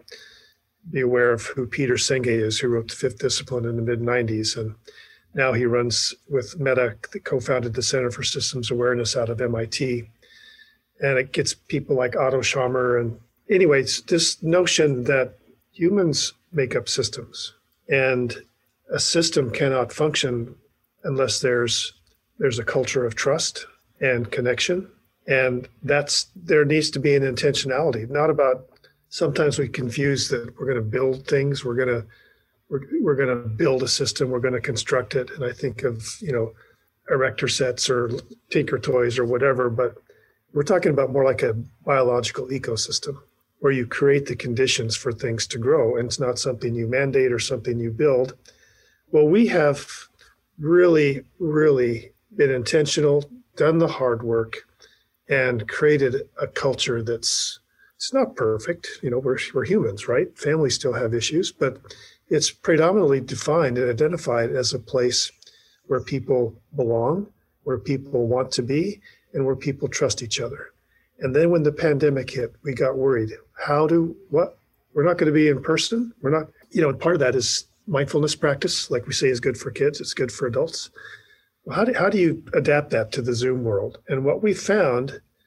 [SPEAKER 4] be aware of who Peter Senge is, who wrote The Fifth Discipline in the mid nineties. And now he runs with Meta, co-founded the Center for Systems Awareness out of M I T. And it gets people like Otto Scharmer. And anyways, this notion that humans make up systems, and a system cannot function unless there's there's a culture of trust and connection. And that's there needs to be an intentionality, not about, sometimes we confuse that we're going to build things, we're going to we're, we're going to build a system, we're going to construct it. And I think of, you know, erector sets or Tinker Toys or whatever, but we're talking about more like a biological ecosystem where you create the conditions for things to grow, and it's not something you mandate or something you build. Well, we have really, really been intentional, done the hard work, and created a culture that's, it's not perfect. You know, we're, we're humans, right? Families still have issues, but it's predominantly defined and identified as a place where people belong, where people want to be, and where people trust each other. And then when the pandemic hit, we got worried. How do, what? We're not going to be in person. We're not, you know, part of that is mindfulness practice, like we say, is good for kids. It's good for adults. Well, how do, how do you adapt that to the Zoom world? And what we found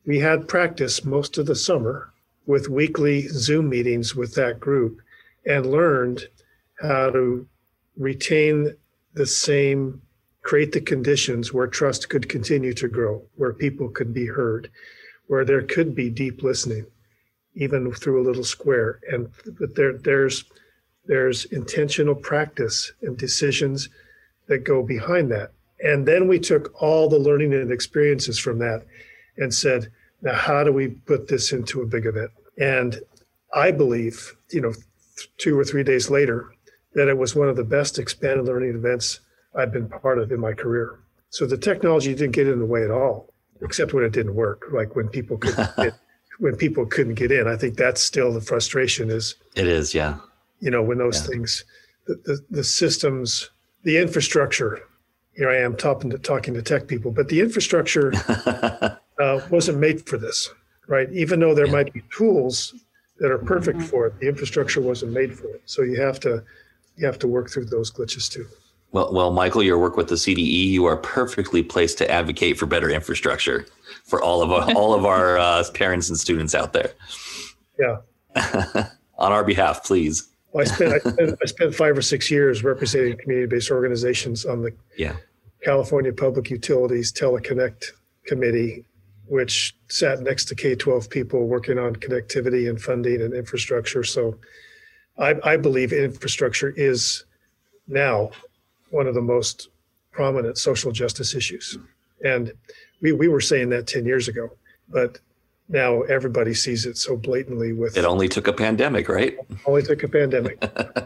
[SPEAKER 4] we had practice most of the summer with weekly Zoom meetings with that group and learned how to retain the same, create the conditions where trust could continue to grow, where people could be heard, where there could be deep listening, even through a little square. And but there, there's there's intentional practice and decisions that go behind that. And then we took all the learning and experiences from that and said, now how do we put this into a big event? And I believe, you know, two or three days later, that it was one of the best expanded learning events I've been part of in my career. So the technology didn't get in the way at all, except when it didn't work, like when people couldn't get, when people couldn't get in. I think that's still the frustration is.
[SPEAKER 2] It is, yeah.
[SPEAKER 4] You know, when those
[SPEAKER 2] yeah.
[SPEAKER 4] things, the, the, the systems, the infrastructure, here I am talking to, talking to tech people, but the infrastructure uh, wasn't made for this, right? Even though there yeah. might be tools that are perfect mm-hmm. for it, the infrastructure wasn't made for it. So you have to, you have to work through those glitches too.
[SPEAKER 2] Well, well, Michael, your work with the C D E, you are perfectly placed to advocate for better infrastructure for all of our, all of our uh, parents and students out there.
[SPEAKER 4] Yeah.
[SPEAKER 2] On our behalf, please.
[SPEAKER 4] Well, I spent, I spent I spent five or six years representing community-based organizations on the
[SPEAKER 2] yeah.
[SPEAKER 4] California Public Utilities Teleconnect Committee, which sat next to K twelve people working on connectivity and funding and infrastructure. So I, I believe infrastructure is now one of the most prominent social justice issues. And we, we were saying that ten years ago, but now everybody sees it so blatantly with.
[SPEAKER 2] It only took a pandemic, right?
[SPEAKER 4] Only took a pandemic.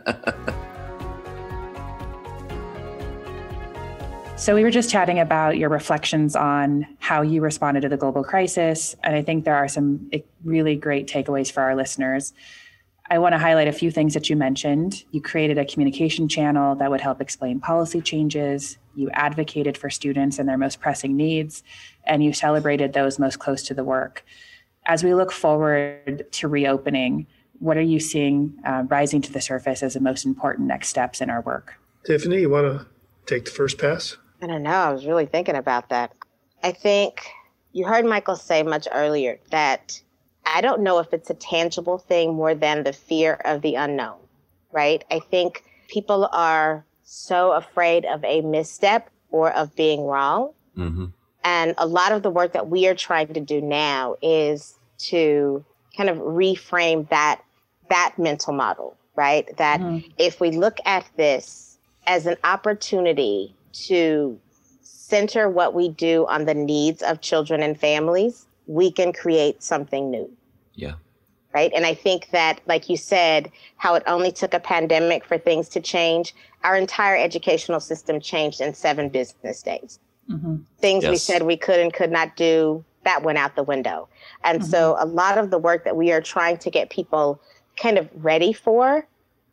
[SPEAKER 1] So we were just chatting about your reflections on how you responded to the global crisis. And I think there are some really great takeaways for our listeners. I want to highlight a few things that you mentioned. You created a communication channel that would help explain policy changes. You advocated for students and their most pressing needs, and you celebrated those most close to the work. As we look forward to reopening, what are you seeing uh, rising to the surface as the most important next steps in our work?
[SPEAKER 4] Tiffany, you want to take the first pass?
[SPEAKER 3] I don't know. I was really thinking about that. I think you heard Michael say much earlier that I don't know if it's a tangible thing more than the fear of the unknown, right? I think people are so afraid of a misstep or of being wrong.
[SPEAKER 2] Mm-hmm.
[SPEAKER 3] And a lot of the work that we are trying to do now is to kind of reframe that, that mental model, right? That mm-hmm. if we look at this as an opportunity to center what we do on the needs of children and families, we can create something new.
[SPEAKER 2] Yeah.
[SPEAKER 3] Right. And I think that, like you said, how it only took a pandemic for things to change. Our entire educational system changed in seven business days. Mm-hmm. Things yes. we said we could and could not do, that went out the window. And mm-hmm. so a lot of the work that we are trying to get people kind of ready for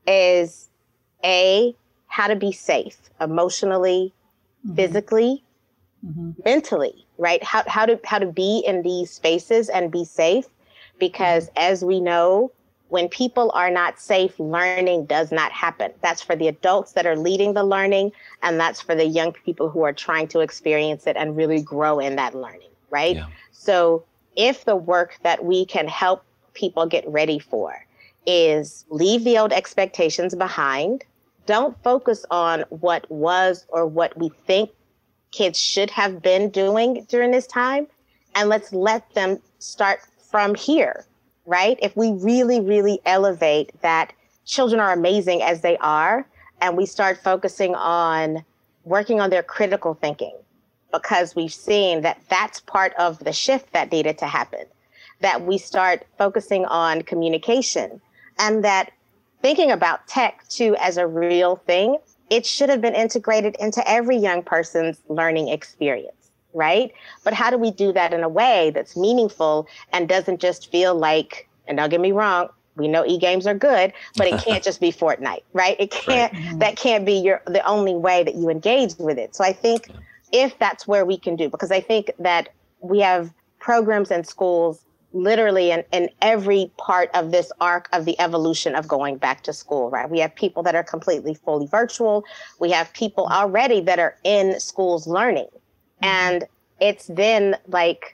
[SPEAKER 3] is A, how to be safe emotionally, mm-hmm. physically, mm-hmm. mentally, right? How, how to, how to be in these spaces and be safe. Because mm-hmm. as we know, when people are not safe, learning does not happen. That's for the adults that are leading the learning, and that's for the young people who are trying to experience it and really grow in that learning, right? Yeah. So if the work that we can help people get ready for is leave the old expectations behind, don't focus on what was or what we think kids should have been doing during this time, and let's let them start from here. Right? If we really, really elevate that children are amazing as they are, and we start focusing on working on their critical thinking, because we've seen that that's part of the shift that needed to happen, that we start focusing on communication, and that thinking about tech too as a real thing, it should have been integrated into every young person's learning experience. Right? But how do we do that in a way that's meaningful and doesn't just feel like, and don't get me wrong, we know e-games are good, but it can't just be Fortnite, right? It can't, right. that can't be your the only way that you engage with it. So I think yeah. if that's where we can do, because I think that we have programs in schools literally in, in every part of this arc of the evolution of going back to school, right? We have people that are completely fully virtual. We have people already that are in schools learning. And it's then like,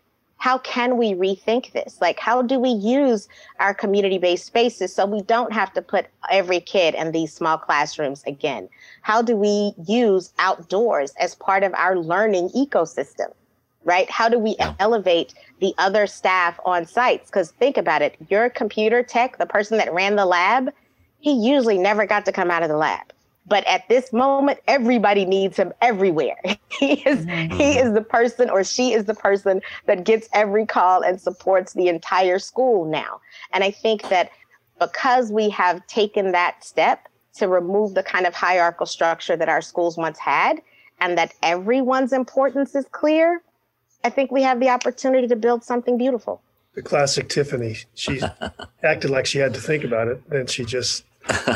[SPEAKER 3] how can we rethink this? Like, how do we use our community-based spaces so we don't have to put every kid in these small classrooms again? How do we use outdoors as part of our learning ecosystem, right? How do we yeah. elevate the other staff on sites? Because think about it, your computer tech, the person that ran the lab, he usually never got to come out of the lab. But at this moment, everybody needs him everywhere. He is mm-hmm. he is the person, or she is the person that gets every call and supports the entire school now. And I think that because we have taken that step to remove the kind of hierarchical structure that our schools once had, and that everyone's importance is clear, I think we have the opportunity to build something beautiful.
[SPEAKER 4] The classic Tiffany, she acted like she had to think about it, and she just...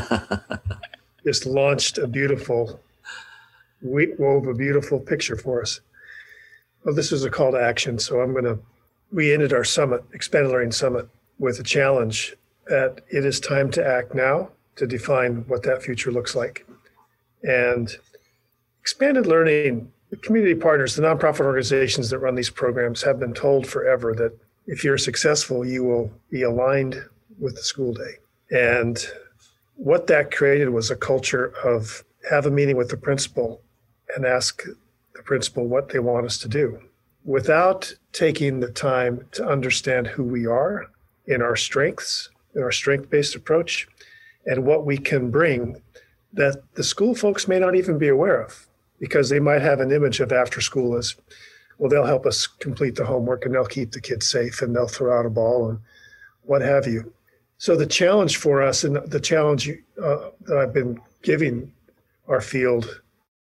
[SPEAKER 4] just launched a beautiful, wove a beautiful picture for us. Well, this is a call to action. So I'm going to, we ended our summit, Expanded Learning Summit, with a challenge that it is time to act now to define what that future looks like. And Expanded Learning, the community partners, the nonprofit organizations that run these programs have been told forever that if you're successful, you will be aligned with the school day. And what that created was a culture of have a meeting with the principal and ask the principal what they want us to do without taking the time to understand who we are in our strengths, in our strength-based approach, and what we can bring that the school folks may not even be aware of, because they might have an image of after school as, well, they'll help us complete the homework and they'll keep the kids safe and they'll throw out a ball and what have you. So the challenge for us, and the challenge uh, that I've been giving our field,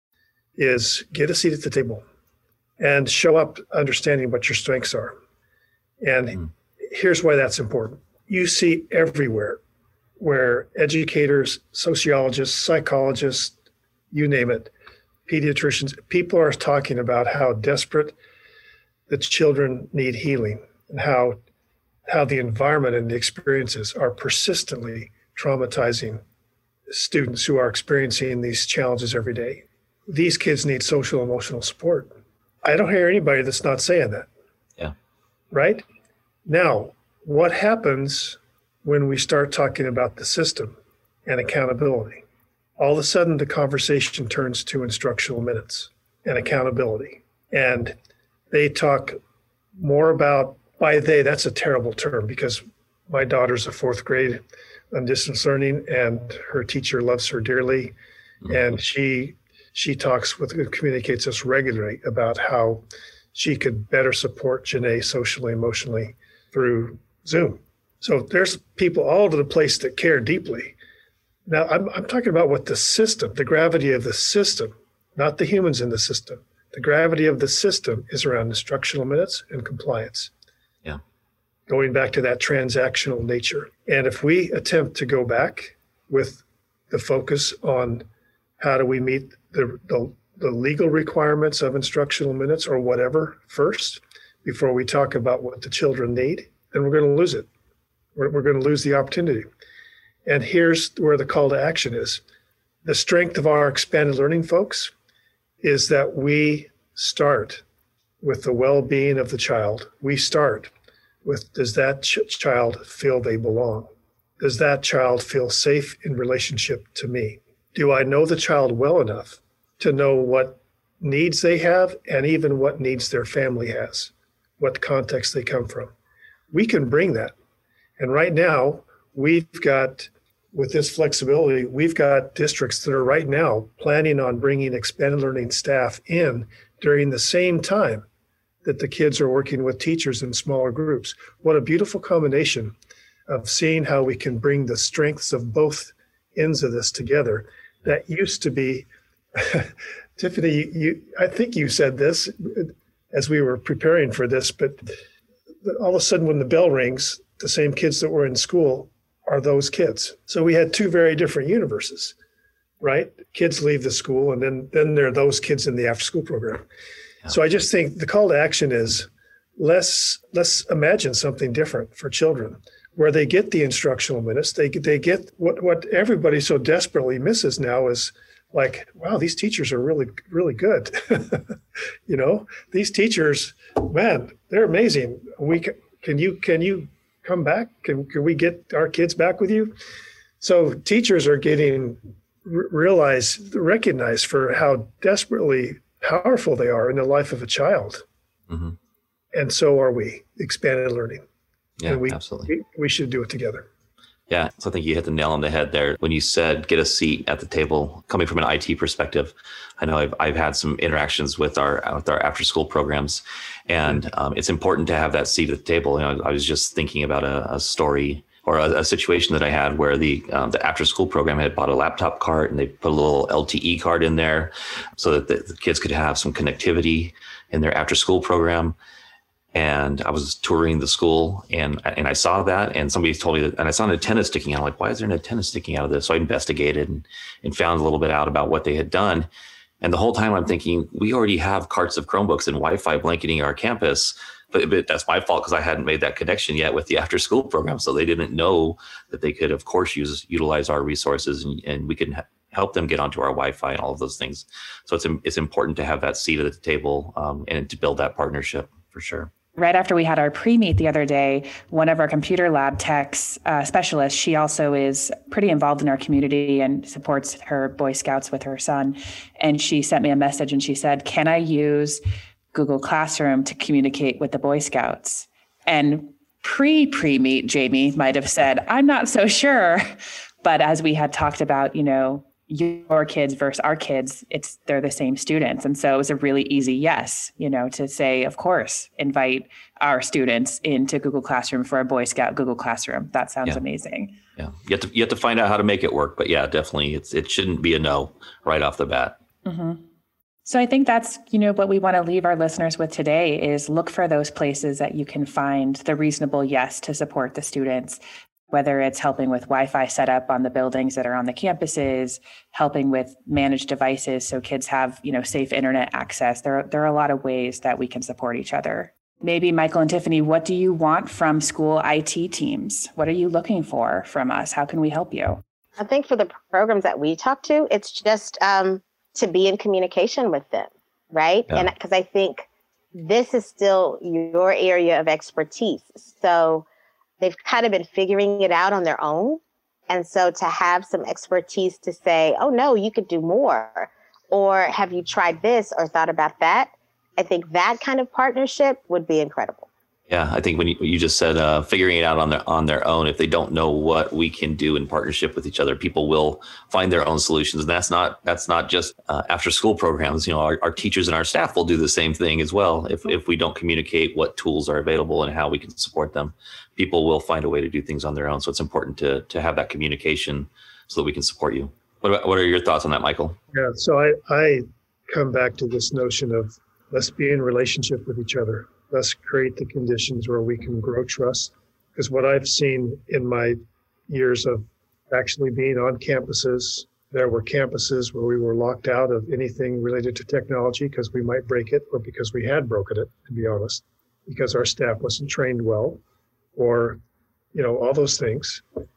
[SPEAKER 4] is get a seat at the table and show up understanding what your strengths are. And mm. here's why that's important. You see everywhere where educators, sociologists, psychologists, you name it, pediatricians, people are talking about how desperate the children need healing and how how the environment and the experiences are persistently traumatizing students who are experiencing these challenges every day. These kids need social emotional support. I don't hear anybody that's not saying that.
[SPEAKER 2] Yeah.
[SPEAKER 4] Right? Now, what happens when we start talking about the system and accountability? All of a sudden, the conversation turns to instructional minutes and accountability. And they talk more about, by they, that's a terrible term because my daughter's a fourth grade on distance learning and her teacher loves her dearly. Mm-hmm. And she she talks with, communicates us regularly about how she could better support Janae socially, emotionally through Zoom. So there's people all over the place that care deeply. Now, I'm, I'm talking about what the system, the gravity of the system, not the humans in the system. The gravity of the system is around instructional minutes and compliance.
[SPEAKER 2] Yeah.
[SPEAKER 4] Going back to that transactional nature. And if we attempt to go back with the focus on how do we meet the, the, the legal requirements of instructional minutes or whatever first, before we talk about what the children need, then we're going to lose it. We're, we're going to lose the opportunity. And here's where the call to action is. The strength of our expanded learning folks is that we start with the well-being of the child. We start with, does that ch- child feel they belong? Does that child feel safe in relationship to me? Do I know the child well enough to know what needs they have and even what needs their family has, what context they come from? We can bring that. And right now, we've got, with this flexibility, we've got districts that are right now planning on bringing expanded learning staff in during the same time that the kids are working with teachers in smaller groups. What a beautiful combination of seeing how we can bring the strengths of both ends of this together. That used to be, Tiffany, you, I think you said this as we were preparing for this, but all of a sudden when the bell rings, the same kids that were in school are those kids. So we had two very different universes, right? Kids leave the school and then, then there are those kids in the after school program. Yeah. So I just think the call to action is let's, let's imagine something different for children where they get the instructional minutes. They, they get what, what everybody so desperately misses now is like, wow, these teachers are really, really good. You know, these teachers, man, they're amazing. We can, can you, can you come back? Can, can we get our kids back with you? So teachers are getting r- realized, recognized for how desperately powerful they are in the life of a child. Mm-hmm. And so are we, expanded learning.
[SPEAKER 2] Yeah,
[SPEAKER 4] and we,
[SPEAKER 2] absolutely.
[SPEAKER 4] We, we should do it together.
[SPEAKER 2] Yeah, so I think you hit the nail on the head there when you said get a seat at the table. Coming from an I T perspective, I know I've I've had some interactions with our with our after school programs, and um, it's important to have that seat at the table. You know, I was just thinking about a, a story or a, a situation that I had where the um, the after school program had bought a laptop cart and they put a little L T E card in there so that the, the kids could have some connectivity in their after school program. And I was touring the school and and I saw that, and somebody told me that, and I saw an antenna sticking out. I'm like, why is there an antenna sticking out of this? So I investigated and, and found a little bit out about what they had done. And the whole time I'm thinking, we already have carts of Chromebooks and Wi-Fi blanketing our campus, but, but that's my fault because I hadn't made that connection yet with the after school program. So they didn't know that they could, of course, use utilize our resources and, and we can ha- help them get onto our Wi-Fi and all of those things. So it's it's important to have that seat at the table um, and to build that partnership for sure.
[SPEAKER 1] Right after we had our pre-meet the other day, one of our computer lab techs uh, specialists, she also is pretty involved in our community and supports her Boy Scouts with her son. And she sent me a message and she said, can I use Google Classroom to communicate with the Boy Scouts? And pre-pre-meet, Jamie might have said, I'm not so sure. But as we had talked about, you know, your kids versus our kids, it's they're the same students. And so it was a really easy yes, you know, to say, of course, invite our students into Google Classroom for a Boy Scout Google Classroom. That sounds
[SPEAKER 2] yeah.
[SPEAKER 1] amazing.
[SPEAKER 2] Yeah. You have to, you have to find out how to make it work. But yeah, definitely it's it shouldn't be a no right off the bat.
[SPEAKER 1] Mm-hmm. So I think that's, you know, what we want to leave our listeners with today is look for those places that you can find the reasonable yes to support the students. Whether it's helping with Wi-Fi setup on the buildings that are on the campuses, helping with managed devices so kids have, you know, safe internet access. There are, there are a lot of ways that we can support each other. Maybe Michael and Tiffany, what do you want from school I T teams? What are you looking for from us? How can we help you?
[SPEAKER 3] I think for the programs that we talk to, it's just um, to be in communication with them, right? Yeah. And because I think this is still your area of expertise. So they've kind of been figuring it out on their own. And so to have some expertise to say, oh, no, you could do more. Or have you tried this or thought about that? I think that kind of partnership would be incredible.
[SPEAKER 2] Yeah, I think when you, you just said uh, figuring it out on their on their own, if they don't know what we can do in partnership with each other, people will find their own solutions. And that's not that's not just uh, after school programs. You know, our, our teachers and our staff will do the same thing as well. If if we don't communicate what tools are available and how we can support them, people will find a way to do things on their own. So it's important to to have that communication so that we can support you. What about, what are your thoughts on that, Michael?
[SPEAKER 4] Yeah, so I I come back to this notion of let's be in relationship with each other. Let's create the conditions where we can grow trust. Because what I've seen in my years of actually being on campuses, there were campuses where we were locked out of anything related to technology because we might break it or because we had broken it, to be honest, because our staff wasn't trained well or, you know, all those things.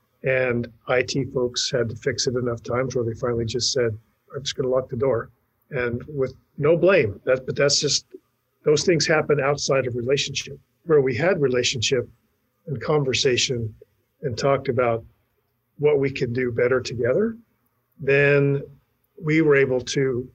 [SPEAKER 4] And I T folks had to fix it enough times where they finally just said, I'm just going to lock the door. And with no blame, that, but that's just, those things happen outside of relationship. Where we had relationship and conversation and talked about what we could do better together, then we were able to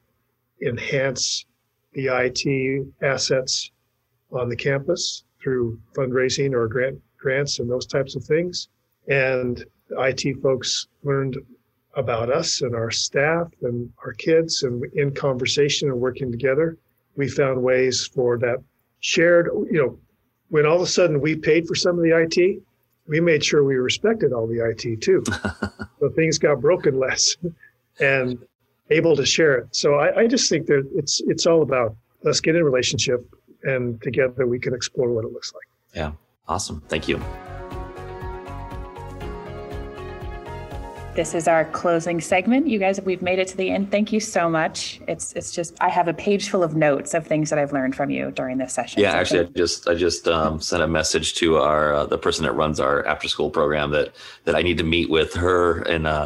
[SPEAKER 4] enhance the I T assets on the campus through fundraising or grant grants and those types of things. And the I T folks learned about us and our staff and our kids, and in conversation and working together, we found ways for that shared, you know, when all of a sudden we paid for some of the I T, we made sure we respected all the I T too. So things got broken less and able to share it. So I, I just think that it's it's all about let's get in a relationship and together we can explore what it looks like.
[SPEAKER 2] Yeah, awesome. Thank you.
[SPEAKER 1] This is our closing segment. You guys, we've made it to the end. Thank you so much. It's it's just, I have a page full of notes of things that I've learned from you during this session.
[SPEAKER 2] Yeah,
[SPEAKER 1] so
[SPEAKER 2] actually, I just I just um, sent a message to our uh, the person that runs our after school program that that I need to meet with her and uh,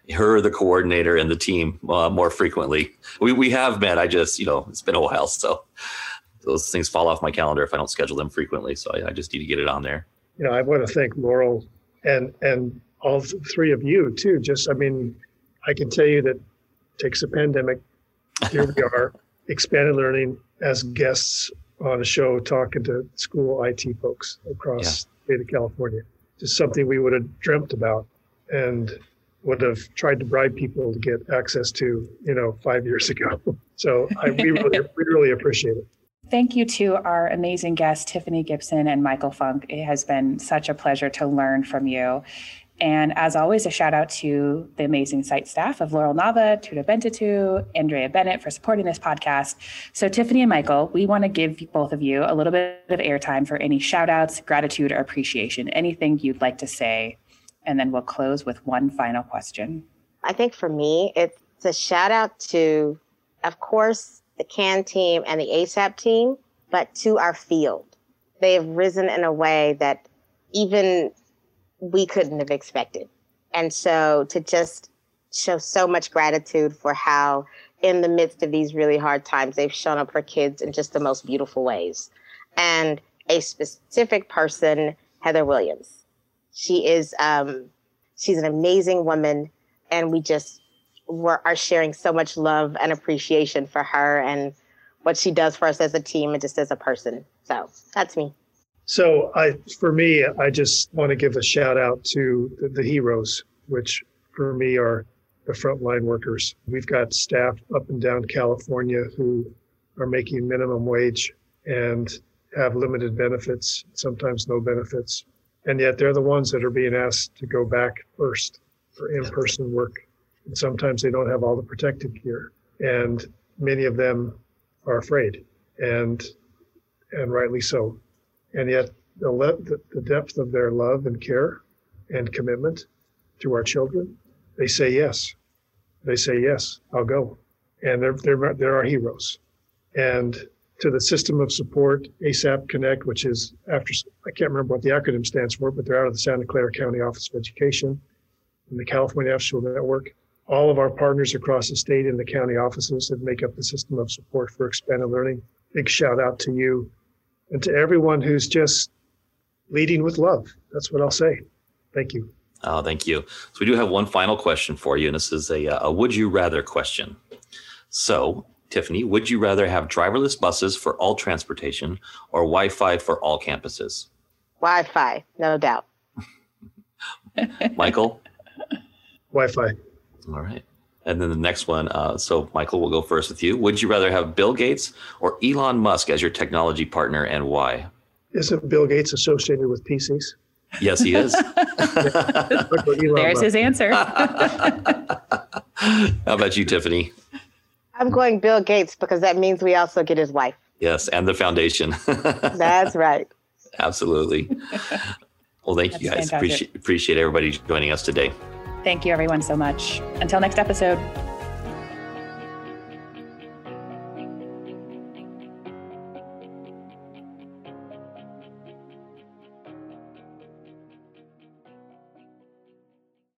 [SPEAKER 2] her, the coordinator, and the team uh, more frequently. We we have met. I just, you know, it's been a while. So those things fall off my calendar if I don't schedule them frequently. So I, I just need to get it on there.
[SPEAKER 4] You know, I want to thank Laurel and and all three of you too. Just, I mean, I can tell you that takes a pandemic. Here we are, Expanded Learning as guests on a show talking to school I T folks across yeah. the state of California. Just something we would have dreamt about and would have tried to bribe people to get access to, you know, five years ago. So I, we really, we really appreciate it.
[SPEAKER 1] Thank you to our amazing guests, Tiffany Gibson and Michael Funk. It has been such a pleasure to learn from you. And as always, a shout out to the amazing site staff of Laurel Nava, Tuda Bentatu, Andrea Bennett for supporting this podcast. So Tiffany and Michael, we want to give both of you a little bit of airtime for any shout outs, gratitude, or appreciation, anything you'd like to say. And then we'll close with one final question.
[SPEAKER 3] I think for me, it's a shout out to, of course, the C A N team and the ASAP team, but to our field. They have risen in a way that even we couldn't have expected. And so to just show so much gratitude for how in the midst of these really hard times, they've shown up for kids in just the most beautiful ways. And a specific person, Heather Williams. She is, um, she's an amazing woman. And we just were, are sharing so much love and appreciation for her and what she does for us as a team and just as a person. So that's me.
[SPEAKER 4] So I, for me, I just want to give a shout out to the, the heroes, which for me are the frontline workers. We've got staff up and down California who are making minimum wage and have limited benefits, sometimes no benefits. And yet they're the ones that are being asked to go back first for in-person work. And sometimes they don't have all the protective gear. And many of them are afraid, and and rightly so. And yet the, le- the depth of their love and care and commitment to our children, they say yes. They say, yes, I'll go. And they're, they're, they're our heroes. And to the system of support, ASAP Connect, which is after, I can't remember what the acronym stands for, but they're out of the Santa Clara County Office of Education and the California After School Network. All of our partners across the state and the county offices that make up the system of support for expanded learning. Big shout out to you. And to everyone who's just leading with love. That's what I'll say. Thank you.
[SPEAKER 2] Oh, thank you. So we do have one final question for you, and this is a, a would you rather question. So, Tiffany, would you rather have driverless buses for all transportation or Wi-Fi for all campuses?
[SPEAKER 3] Wi-Fi, no doubt.
[SPEAKER 2] Michael?
[SPEAKER 4] Wi-Fi.
[SPEAKER 2] All right. And then the next one, uh, so Michael, we'll go first with you. Would you rather have Bill Gates or Elon Musk as your technology partner, and why?
[SPEAKER 4] Isn't Bill Gates associated with P Cs?
[SPEAKER 2] Yes, he is.
[SPEAKER 1] There's his answer.
[SPEAKER 2] How about you, Tiffany?
[SPEAKER 3] I'm going Bill Gates because that means we also get his wife.
[SPEAKER 2] Yes, and the foundation.
[SPEAKER 3] That's right.
[SPEAKER 2] Absolutely. Well, thank
[SPEAKER 1] That's
[SPEAKER 2] you guys.
[SPEAKER 1] fantastic.
[SPEAKER 2] Appreciate, appreciate everybody joining us today.
[SPEAKER 1] Thank you, everyone, so much. Until next episode.